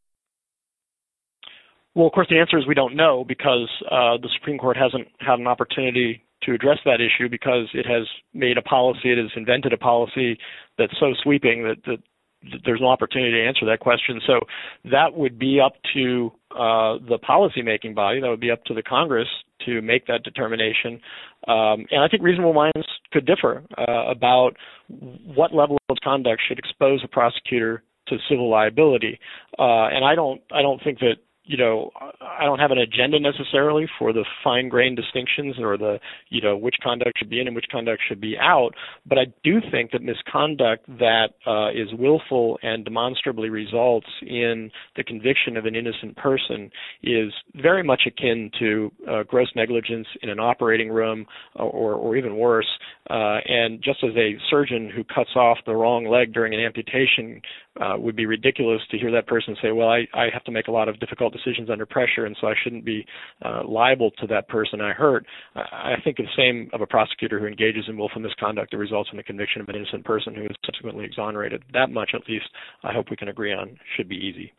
S4: Well, of course, the answer is we don't know, because uh, the Supreme Court hasn't had an opportunity to address that issue, because it has made a policy, it has invented a policy that's so sweeping that, that, that there's no opportunity to answer that question. So that would be up to uh, the policymaking body, that would be up to the Congress to make that determination. Um, and I think reasonable minds could differ uh, about what level of conduct should expose a prosecutor to civil liability. Uh, and I don't, I don't think that, you know, I don't have an agenda necessarily for the fine-grained distinctions or the, you know, which conduct should be in and which conduct should be out. But I do think that misconduct that uh, is willful and demonstrably results in the conviction of an innocent person is very much akin to uh, gross negligence in an operating room, or, or even worse. Uh, and just as a surgeon who cuts off the wrong leg during an amputation uh, would be ridiculous to hear that person say, well, I, I have to make a lot of difficult decisions under pressure, and so I shouldn't be uh, liable to that person I hurt. I think the same of a prosecutor who engages in willful misconduct that results in the conviction of an innocent person who is subsequently exonerated. That much, at least, I hope we can agree on should be easy.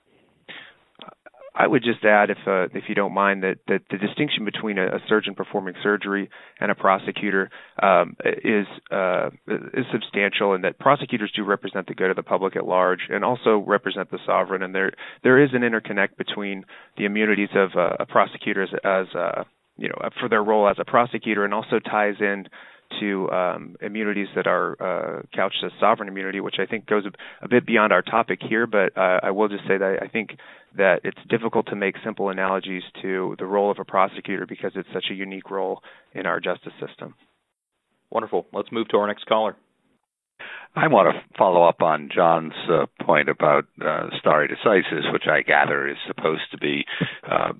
S5: I would just add, if uh, if you don't mind, that, that the distinction between a, a surgeon performing surgery and a prosecutor um, is uh, is substantial, and that prosecutors do represent the good of the public at large, and also represent the sovereign. And there there is an interconnect between the immunities of uh, a prosecutor as, as uh, you know, for their role as a prosecutor, and also ties in to um, immunities that are uh, couched as sovereign immunity, which I think goes a, a bit beyond our topic here. But uh, I will just say that I think that it's difficult to make simple analogies to the role of a prosecutor, because it's such a unique role in our justice system.
S2: Wonderful. Let's move to our next caller.
S7: I want to follow up on John's uh, point about uh, stare decisis, which I gather is supposed to be uh, particularly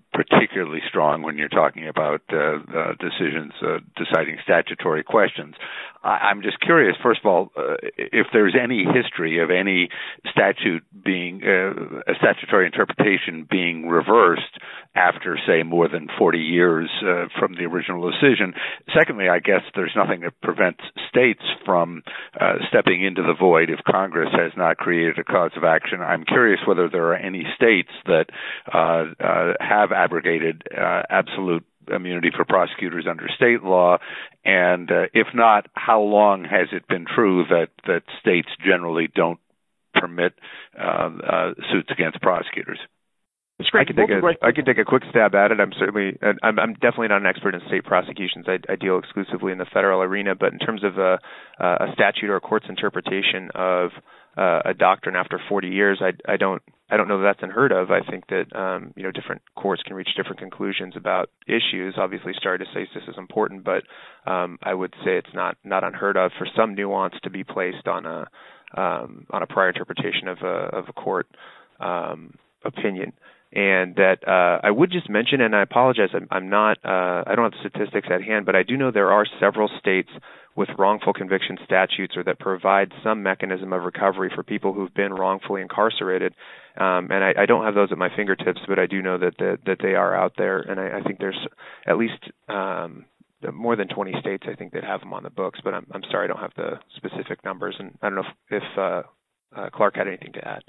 S7: particularly strong when you're talking about uh, uh, decisions uh, deciding statutory questions. I- I'm just curious, first of all, uh, if there's any history of any statute being, uh, a statutory interpretation being reversed after, say, more than forty years uh, from the original decision. Secondly, I guess there's nothing that prevents states from uh, stepping into the void if Congress has not created a cause of action. I'm curious whether there are any states that uh, uh, have abrogated uh, absolute immunity for prosecutors under state law, and uh, if not, how long has it been true that, that states generally don't permit uh, uh, suits against prosecutors?
S5: I can take a I can take a quick stab at it. I'm certainly I'm, I'm definitely not an expert in state prosecutions. I, I deal exclusively in the federal arena. But in terms of a, a statute or a court's interpretation of uh, a doctrine after forty years, I, I don't I don't know that that's unheard of. I think that um, you know different courts can reach different conclusions about issues. Obviously, stare decisis is important, but um, I would say it's not not unheard of for some nuance to be placed on a um, on a prior interpretation of a of a court um, opinion. And that uh, I would just mention, and I apologize, I'm, I'm not, uh, I don't have the statistics at hand, but I do know there are several states with wrongful conviction statutes or that provide some mechanism of recovery for people who've been wrongfully incarcerated. Um, and I, I don't have those at my fingertips, but I do know that that, that they are out there, and I, I think there's at least um, more than twenty states, I think, that have them on the books. But I'm, I'm sorry, I don't have the specific numbers, and I don't know if, if uh, uh, Clark had anything to add.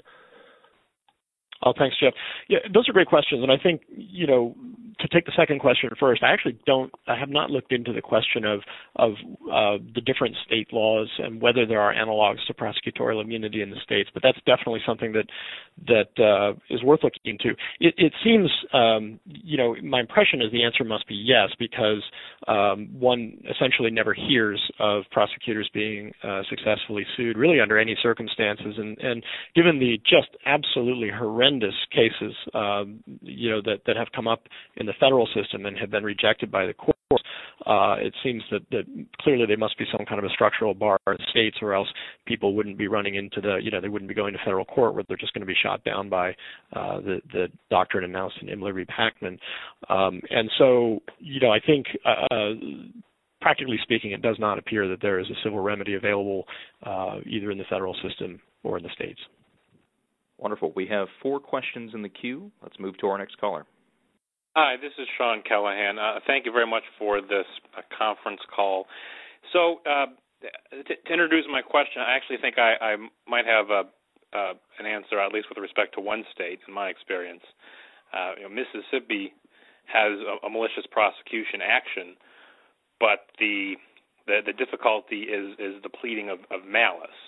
S4: Oh, thanks, Jeff. Yeah, those are great questions, and I think, you know, to take the second question first, I actually don't, I have not looked into the question of of uh, the different state laws and whether there are analogs to prosecutorial immunity in the states, but that's definitely something that that uh, is worth looking into. It, it seems, um, you know, my impression is the answer must be yes, because um, one essentially never hears of prosecutors being uh, successfully sued, really under any circumstances, and, and given the just absolutely horrendous cases, um, you know, that, that have come up in the federal system and have been rejected by the courts, uh, it seems that, that clearly there must be some kind of a structural bar in the states, or else people wouldn't be running into the, you know, they wouldn't be going to federal court where they're just going to be shot down by uh, the, the doctrine announced in Imler v. Packman. Um, and so, you know, I think uh, practically speaking, it does not appear that there is a civil remedy available uh, either in the federal system or in the states.
S2: Wonderful. We have four questions in the queue. Let's move to our next caller.
S8: Hi, this is Sean Callahan. Uh, thank you very much for this uh, conference call. So uh, to, to introduce my question, I actually think I, I might have a, uh, an answer, at least with respect to one state, in my experience. Uh, you know, Mississippi has a, a malicious prosecution action, but the the, the difficulty is, is the pleading of, of malice.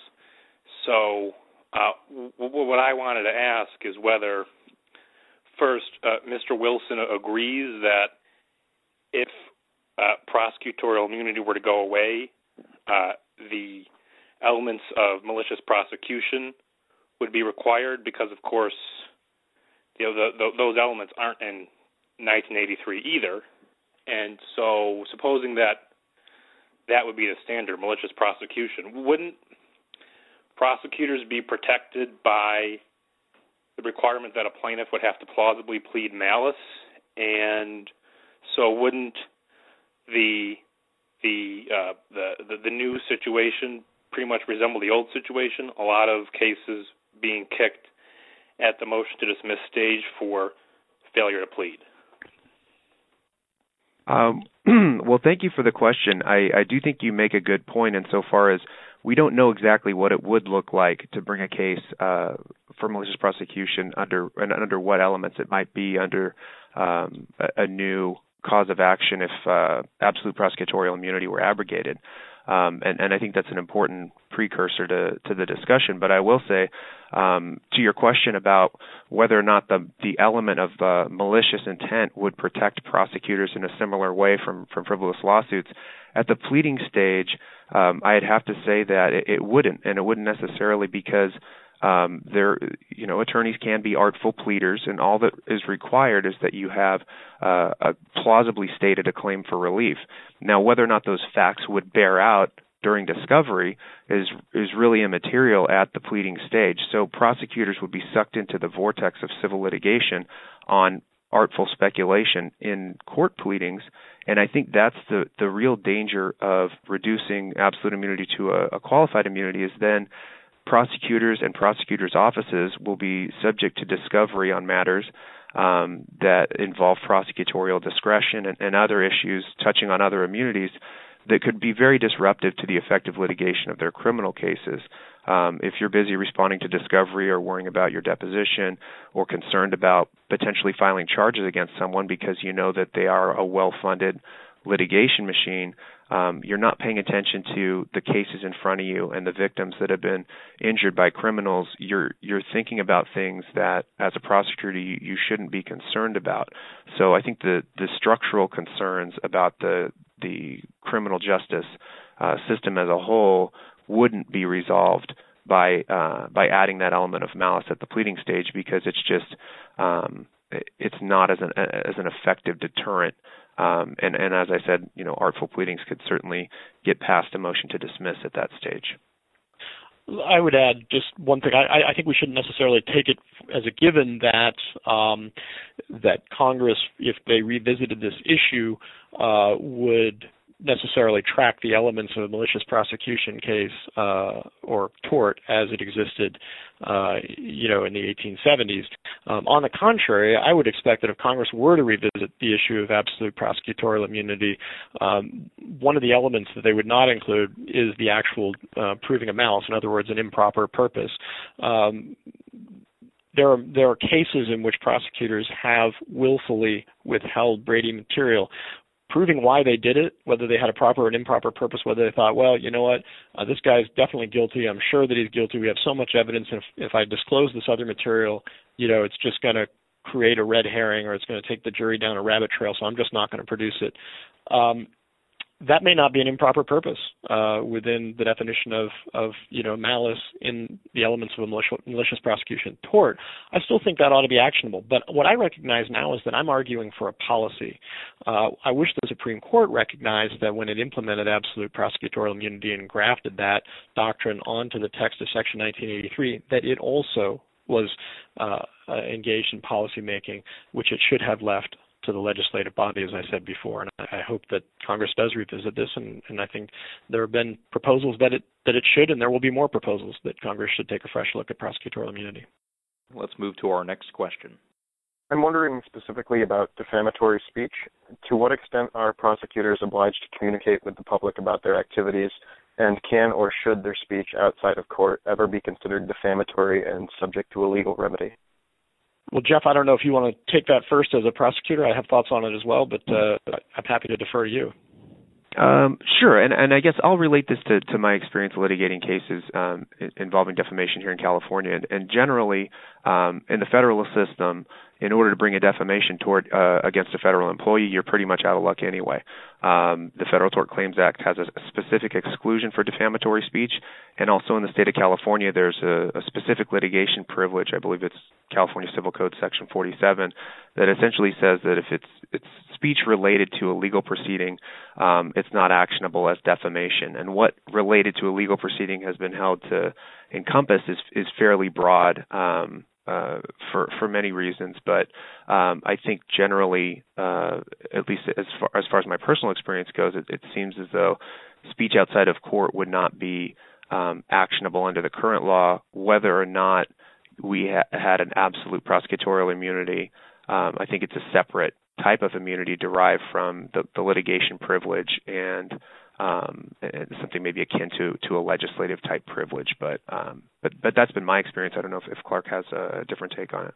S8: So Uh, w- what I wanted to ask is whether, first, uh, Mister Wilson agrees that if uh, prosecutorial immunity were to go away, uh, the elements of malicious prosecution would be required because, of course, you know, the, the, those elements aren't in nineteen eighty-three either. And so supposing that that would be the standard, malicious prosecution, wouldn't prosecutors be protected by the requirement that a plaintiff would have to plausibly plead malice, and so wouldn't the the uh, the, the the new situation pretty much resemble the old situation? A lot of cases being kicked at the motion to dismiss stage for failure to plead.
S5: Um, well, thank you for the question. I, I do think you make a good point insofar as we don't know exactly what it would look like to bring a case uh, for malicious prosecution under and under what elements it might be under um, a, a new cause of action if uh, absolute prosecutorial immunity were abrogated. Um, and, and I think that's an important precursor to, to the discussion. But I will say, um, to your question about whether or not the the element of uh, malicious intent would protect prosecutors in a similar way from, from frivolous lawsuits, at the pleading stage, um, I'd have to say that it, it wouldn't, and it wouldn't necessarily because um, there, you know, attorneys can be artful pleaders, and all that is required is that you have uh, a plausibly stated a claim for relief. Now, whether or not those facts would bear out during discovery is is really immaterial at the pleading stage. So prosecutors would be sucked into the vortex of civil litigation on artful speculation in court pleadings. And I think that's the, the real danger of reducing absolute immunity to a, a qualified immunity, is then prosecutors and prosecutors' offices will be subject to discovery on matters um, that involve prosecutorial discretion and, and other issues touching on other immunities that could be very disruptive to the effective litigation of their criminal cases. Um, if you're busy responding to discovery or worrying about your deposition or concerned about potentially filing charges against someone because you know that they are a well-funded litigation machine, um, you're not paying attention to the cases in front of you and the victims that have been injured by criminals. You're you're thinking about things that, as a prosecutor, you, you shouldn't be concerned about. So I think the, the structural concerns about the the criminal justice uh, system as a whole wouldn't be resolved by uh, by adding that element of malice at the pleading stage, because it's just um, it's not as an as an effective deterrent. Um, and, and as I said, you know, artful pleadings could certainly get past a motion to dismiss at that stage.
S4: I would add just one thing. I, I think we shouldn't necessarily take it as a given that um, that Congress, if they revisited this issue, uh, would necessarily track the elements of a malicious prosecution case uh, or tort as it existed, uh, you know, in the eighteen seventies. Um, on the contrary, I would expect that if Congress were to revisit the issue of absolute prosecutorial immunity, um, one of the elements that they would not include is the actual uh, proving of malice. In other words, an improper purpose. Um, There are, there are cases in which prosecutors have willfully withheld Brady material, proving why they did it, whether they had a proper or improper purpose, whether they thought, well, you know what, uh, this guy's definitely guilty. I'm sure that he's guilty. We have so much evidence. If, if I disclose this other material, you know, it's just going to create a red herring, or it's going to take the jury down a rabbit trail, so I'm just not going to produce it. Um, that may not be an improper purpose uh, within the definition of, of, you know, malice in the elements of a malicious, malicious prosecution tort. I still think that ought to be actionable. But what I recognize now is that I'm arguing for a policy. Uh, I wish the Supreme Court recognized that when it implemented absolute prosecutorial immunity and grafted that doctrine onto the text of Section nineteen eighty-three, that it also was uh, uh, engaged in policymaking, which it should have left to the legislative body, as I said before. And I hope that Congress does revisit this, and, and I think there have been proposals that it that it should, and there will be more proposals that Congress should take a fresh look at prosecutorial immunity.
S2: Let's move to our next question.
S9: I'm wondering specifically about defamatory speech. To what extent are prosecutors obliged to communicate with the public about their activities, and can or should their speech outside of court ever be considered defamatory and subject to a legal remedy?
S4: Well, Jeff, I don't know if you want to take that first as a prosecutor. I have thoughts on it as well, but uh, I'm happy to defer to you.
S5: Um, sure, and, and I guess I'll relate this to, to my experience litigating cases um, involving defamation here in California. And, and generally, um, in the federal system, in order to bring a defamation tort uh, against a federal employee, you're pretty much out of luck anyway. Um, the Federal Tort Claims Act has a specific exclusion for defamatory speech, and also in the state of California, there's a, a specific litigation privilege. I believe it's California Civil Code Section forty-seven, that essentially says that if it's it's speech related to a legal proceeding, um, it's not actionable as defamation. And what related to a legal proceeding has been held to encompass is is fairly broad. Um, Uh, for for many reasons, but um, I think generally, uh, at least as far as far as my personal experience goes, it, it seems as though speech outside of court would not be um, actionable under the current law, whether or not we ha- had an absolute prosecutorial immunity. Um, I think it's a separate type of immunity derived from the, the litigation privilege and. Um, and something maybe akin to, to a legislative type privilege, but um, but but that's been my experience. I don't know if, if Clark has a different take on it.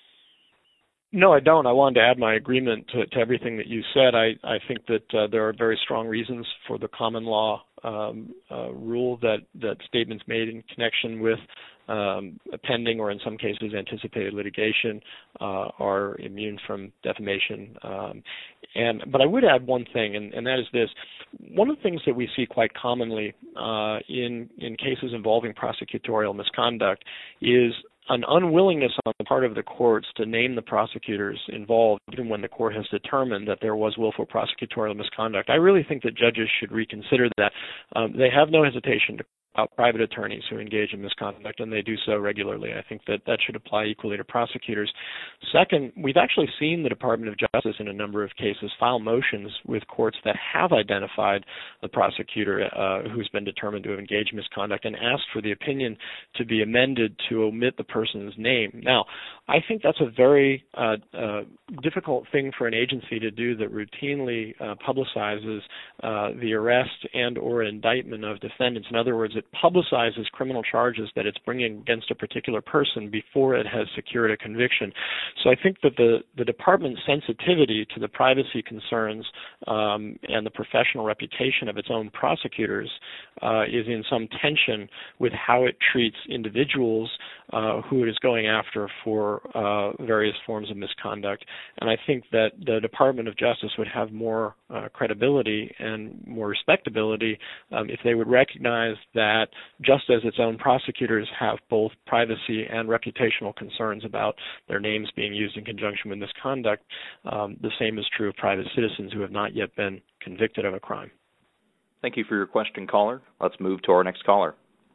S4: No, I don't. I wanted to add my agreement to, to everything that you said. I, I think that uh, there are very strong reasons for the common law um, uh, rule that, that statements made in connection with um, pending or in some cases anticipated litigation uh, are immune from defamation. Um, and but I would add one thing, and, and that is this. One of the things that we see quite commonly uh, in, in cases involving prosecutorial misconduct is an unwillingness on the part of the courts to name the prosecutors involved, even when the court has determined that there was willful prosecutorial misconduct. I really think that judges should reconsider that. Um, they have no hesitation to about private attorneys who engage in misconduct, and they do so regularly. I think that that should apply equally to prosecutors. Second, we've actually seen the Department of Justice in a number of cases file motions with courts that have identified the prosecutor uh, who's been determined to have engaged in misconduct and asked for the opinion to be amended to omit the person's name. Now, I think that's a very uh, uh, difficult thing for an agency to do that routinely uh, publicizes uh, the arrest and or indictment of defendants. In other words, it publicizes criminal charges that it's bringing against a particular person before it has secured a conviction. So I think that the, the department's sensitivity to the privacy concerns um, and the professional reputation of its own prosecutors uh, is in some tension with how it treats individuals uh, who it is going after for uh, various forms of misconduct. And I think that the Department of Justice would have more uh, credibility and more respectability um, if they would recognize that just as its own prosecutors have both privacy and reputational concerns about their names being used in conjunction with misconduct, um, the same is true of private citizens who have not yet been convicted of a crime.
S2: Thank you for your question, caller. Let's move to our next caller.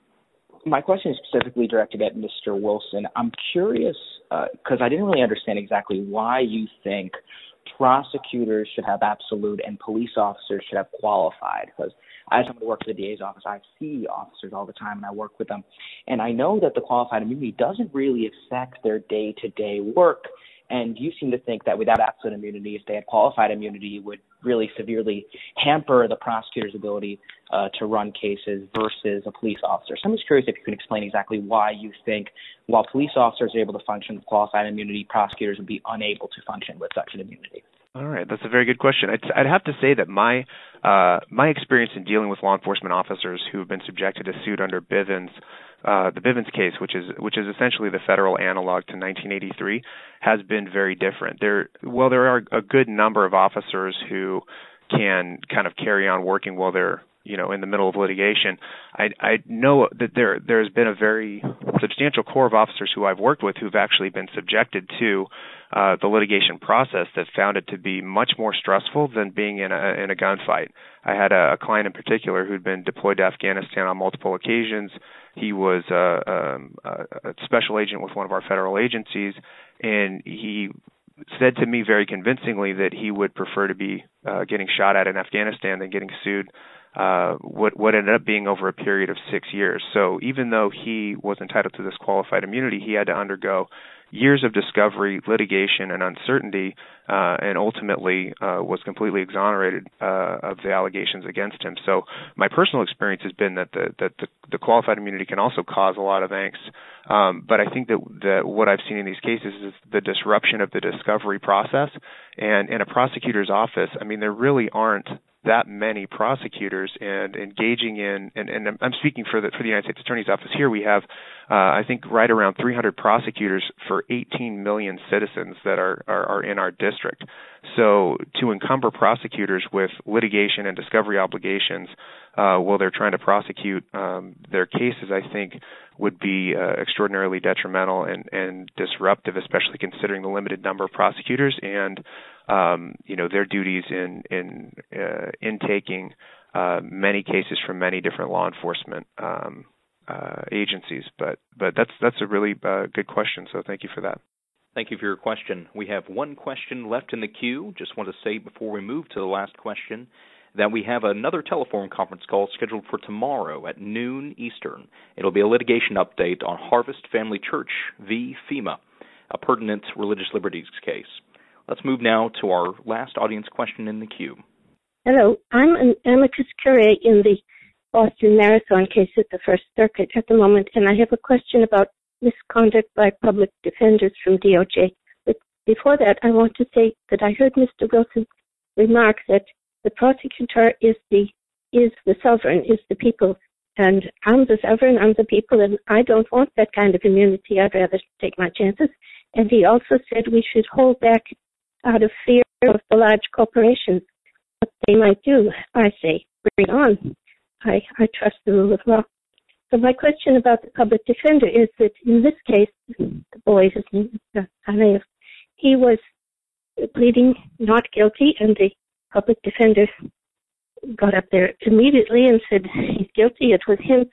S10: My question is specifically directed at Mister Wilson. I'm curious, because uh, I didn't really understand exactly why you think prosecutors should have absolute and police officers should have qualified. Because as someone who works at the D A's office, I see officers all the time and I work with them. And I know that the qualified immunity doesn't really affect their day-to-day work. And you seem to think that without absolute immunity, if they had qualified immunity, it would really severely hamper the prosecutor's ability uh, to run cases versus a police officer. So I'm just curious if you can explain exactly why you think while police officers are able to function with qualified immunity, prosecutors would be unable to function with such an immunity.
S5: All right, that's a very good question. I'd, I'd have to say that my uh, my experience in dealing with law enforcement officers who have been subjected to suit under Bivens, uh, the Bivens case, which is which is essentially the federal analog to nineteen eighty-three, has been very different. There, well, there are a good number of officers who can kind of carry on working while they're you know in the middle of litigation. I, I know that there there's been a very substantial core of officers who I've worked with who've actually been subjected to Uh, the litigation process that found it to be much more stressful than being in a in a gunfight. I had a, a client in particular who'd been deployed to Afghanistan on multiple occasions. He was a, a, a special agent with one of our federal agencies, and he said to me very convincingly that he would prefer to be uh, getting shot at in Afghanistan than getting sued. Uh, what, what ended up being over a period of six years. So even though he was entitled to this qualified immunity, he had to undergo years of discovery, litigation, and uncertainty, uh, and ultimately uh, was completely exonerated uh, of the allegations against him. So my personal experience has been that the that the, the qualified immunity can also cause a lot of angst. Um, but I think that, that what I've seen in these cases is the disruption of the discovery process. And in a prosecutor's office, I mean, there really aren't that many prosecutors, and engaging in, and, and I'm speaking for the for the United States Attorney's Office here, we have, uh, I think, right around three hundred prosecutors for eighteen million citizens that are, are, are in our district. So to encumber prosecutors with litigation and discovery obligations uh, while they're trying to prosecute um, their cases, I think, would be uh, extraordinarily detrimental and, and disruptive, especially considering the limited number of prosecutors and Um, you know, their duties in in uh, intaking uh, many cases from many different law enforcement um, uh, agencies. But but that's that's a really uh, good question. So thank you for that.
S2: Thank you for your question. We have one question left in the queue. Just want to say before we move to the last question that we have another telephone conference call scheduled for tomorrow at noon Eastern. It'll be a litigation update on Harvest Family Church v. FEMA, a pertinent religious liberties case. Let's move now to our last audience question in the queue.
S11: Hello. I'm an amicus curiae in the Boston Marathon case at the First Circuit at the moment, and I have a question about misconduct by public defenders from D O J. But before that, I want to say that I heard Mister Wilson remark that the prosecutor is the is the sovereign, is the people, and I'm the sovereign, I'm the people, and I don't want that kind of immunity. I'd rather take my chances. And he also said we should hold back out of fear of the large corporations, what they might do. I say, bring on. I, I trust the rule of law. So my question about the public defender is that in this case, the boy, his name is Alev, he was pleading not guilty, and the public defender got up there immediately and said he's guilty. It was him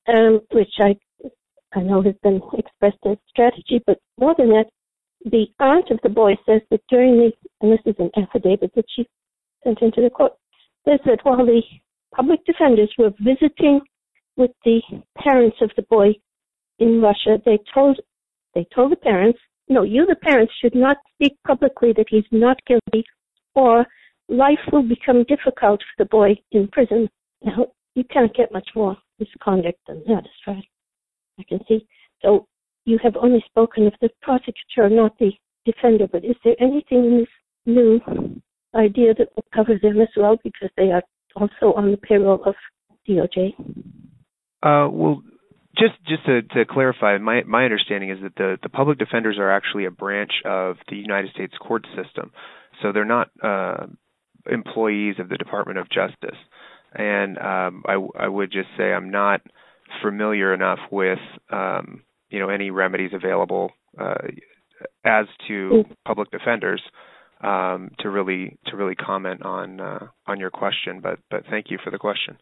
S11: um, which I I know has been expressed as strategy, but more than that, the aunt of the boy says that during the, and this is an affidavit that she sent into the court, says that while the public defenders were visiting with the parents of the boy in Russia, they told they told the parents, no, you the parents should not speak publicly that he's not guilty, or life will become difficult for the boy in prison. Now, you can't get much more misconduct than that, as far as I can see. So you have only spoken of the prosecutor, not the defender, but is there anything in this new idea that will cover them as well, because they are also on the payroll of D O J?
S5: Uh, well, just just to, to clarify, my my understanding is that the, the public defenders are actually a branch of the United States court system, so they're not uh, employees of the Department of Justice. And um, I, I would just say I'm not familiar enough with um, you know any remedies available uh, as to public defenders um, to really to really comment on uh, on your question. But but thank you for the question.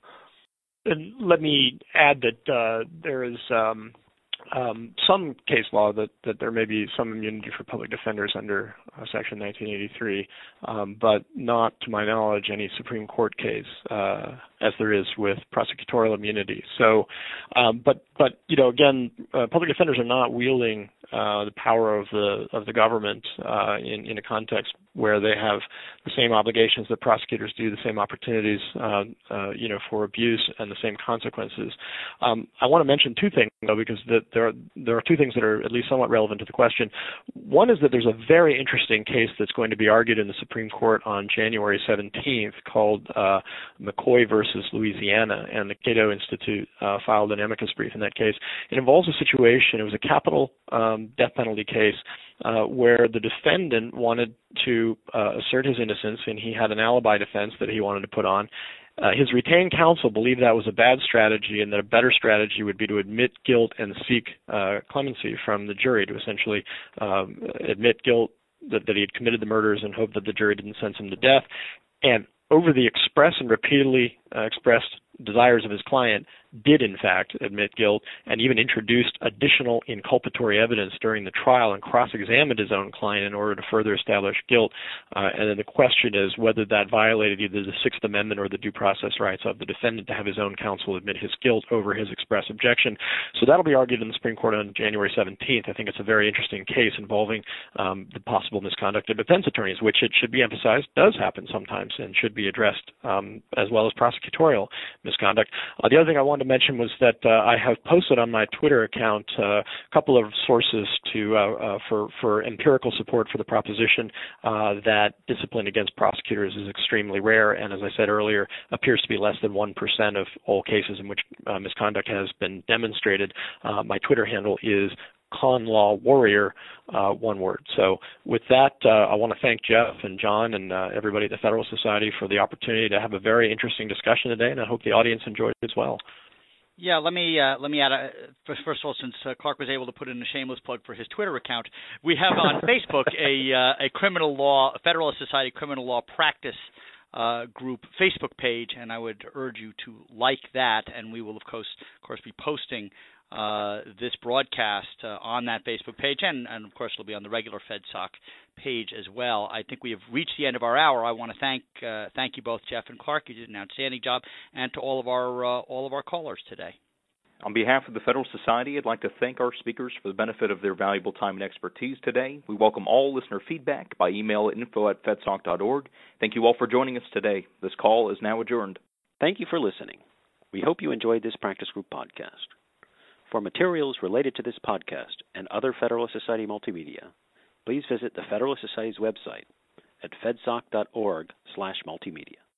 S4: And let me add that uh, there is um, um, some case law that, that there may be some immunity for public defenders under uh, Section nineteen eighty-three, um, but not, to my knowledge, any Supreme Court case uh, as there is with prosecutorial immunity. So, um, but but you know, again, uh, public defenders are not wielding uh, the power of the of the government uh, in in a context where they have the same obligations that prosecutors do, the same opportunities, uh, uh, you know, for abuse and the same consequences. Um, I want to mention two things, though, because the, there are there are two things that are at least somewhat relevant to the question. One is that there's a very interesting case that's going to be argued in the Supreme Court on January seventeenth called uh, McCoy versus Louisiana, and the Cato Institute uh, filed an amicus brief in that case. It involves a situation, it was a capital um, death penalty case, Uh, where the defendant wanted to uh, assert his innocence, and he had an alibi defense that he wanted to put on. Uh, his retained counsel believed that was a bad strategy, and that a better strategy would be to admit guilt and seek uh, clemency from the jury, to essentially um, admit guilt that, that he had committed the murders and hope that the jury didn't sentence him to death. And over the express and repeatedly uh, expressed desires of his client, did in fact admit guilt, and even introduced additional inculpatory evidence during the trial and cross-examined his own client in order to further establish guilt. Uh, and then the question is whether that violated either the Sixth Amendment or the due process rights of the defendant to have his own counsel admit his guilt over his express objection. So that'll be argued in the Supreme Court on January seventeenth. I think it's a very interesting case involving um, the possible misconduct of defense attorneys, which, it should be emphasized, does happen sometimes and should be addressed, um, as well as prosecutorial misconduct. Uh, the other thing I wanted to mention was that uh, I have posted on my Twitter account uh, a couple of sources to uh, uh, for, for empirical support for the proposition uh, that discipline against prosecutors is extremely rare, and as I said earlier, appears to be less than one percent of all cases in which uh, misconduct has been demonstrated. Uh, my Twitter handle is Con Law Warrior, uh, one word. So with that, uh, I want to thank Jeff and John and uh, everybody at the Federal Society for the opportunity to have a very interesting discussion today, and I hope the audience enjoyed it as well.
S3: Yeah, let me uh, let me add. A, first of all, since uh, Clark was able to put in a shameless plug for his Twitter account, we have on Facebook a uh, a criminal law, a Federalist Society criminal law practice uh, group Facebook page, and I would urge you to like that. And we will, of course, of course, be posting Uh, this broadcast uh, on that Facebook page, and, and of course it'll be on the regular FedSoc page as well. I think we have reached the end of our hour. I want to thank uh, thank you both, Jeff and Clark. You did an outstanding job, and to all of our uh, all of our callers today.
S2: On behalf of the Federal Society, I'd like to thank our speakers for the benefit of their valuable time and expertise today. We welcome all listener feedback by email at info at fedsoc dot org. Thank you all for joining us today. This call is now adjourned.
S1: Thank you for listening. We hope you enjoyed this practice group podcast. For materials related to this podcast and other Federalist Society multimedia, please visit the Federalist Society's website at fedsoc dot org slash multimedia.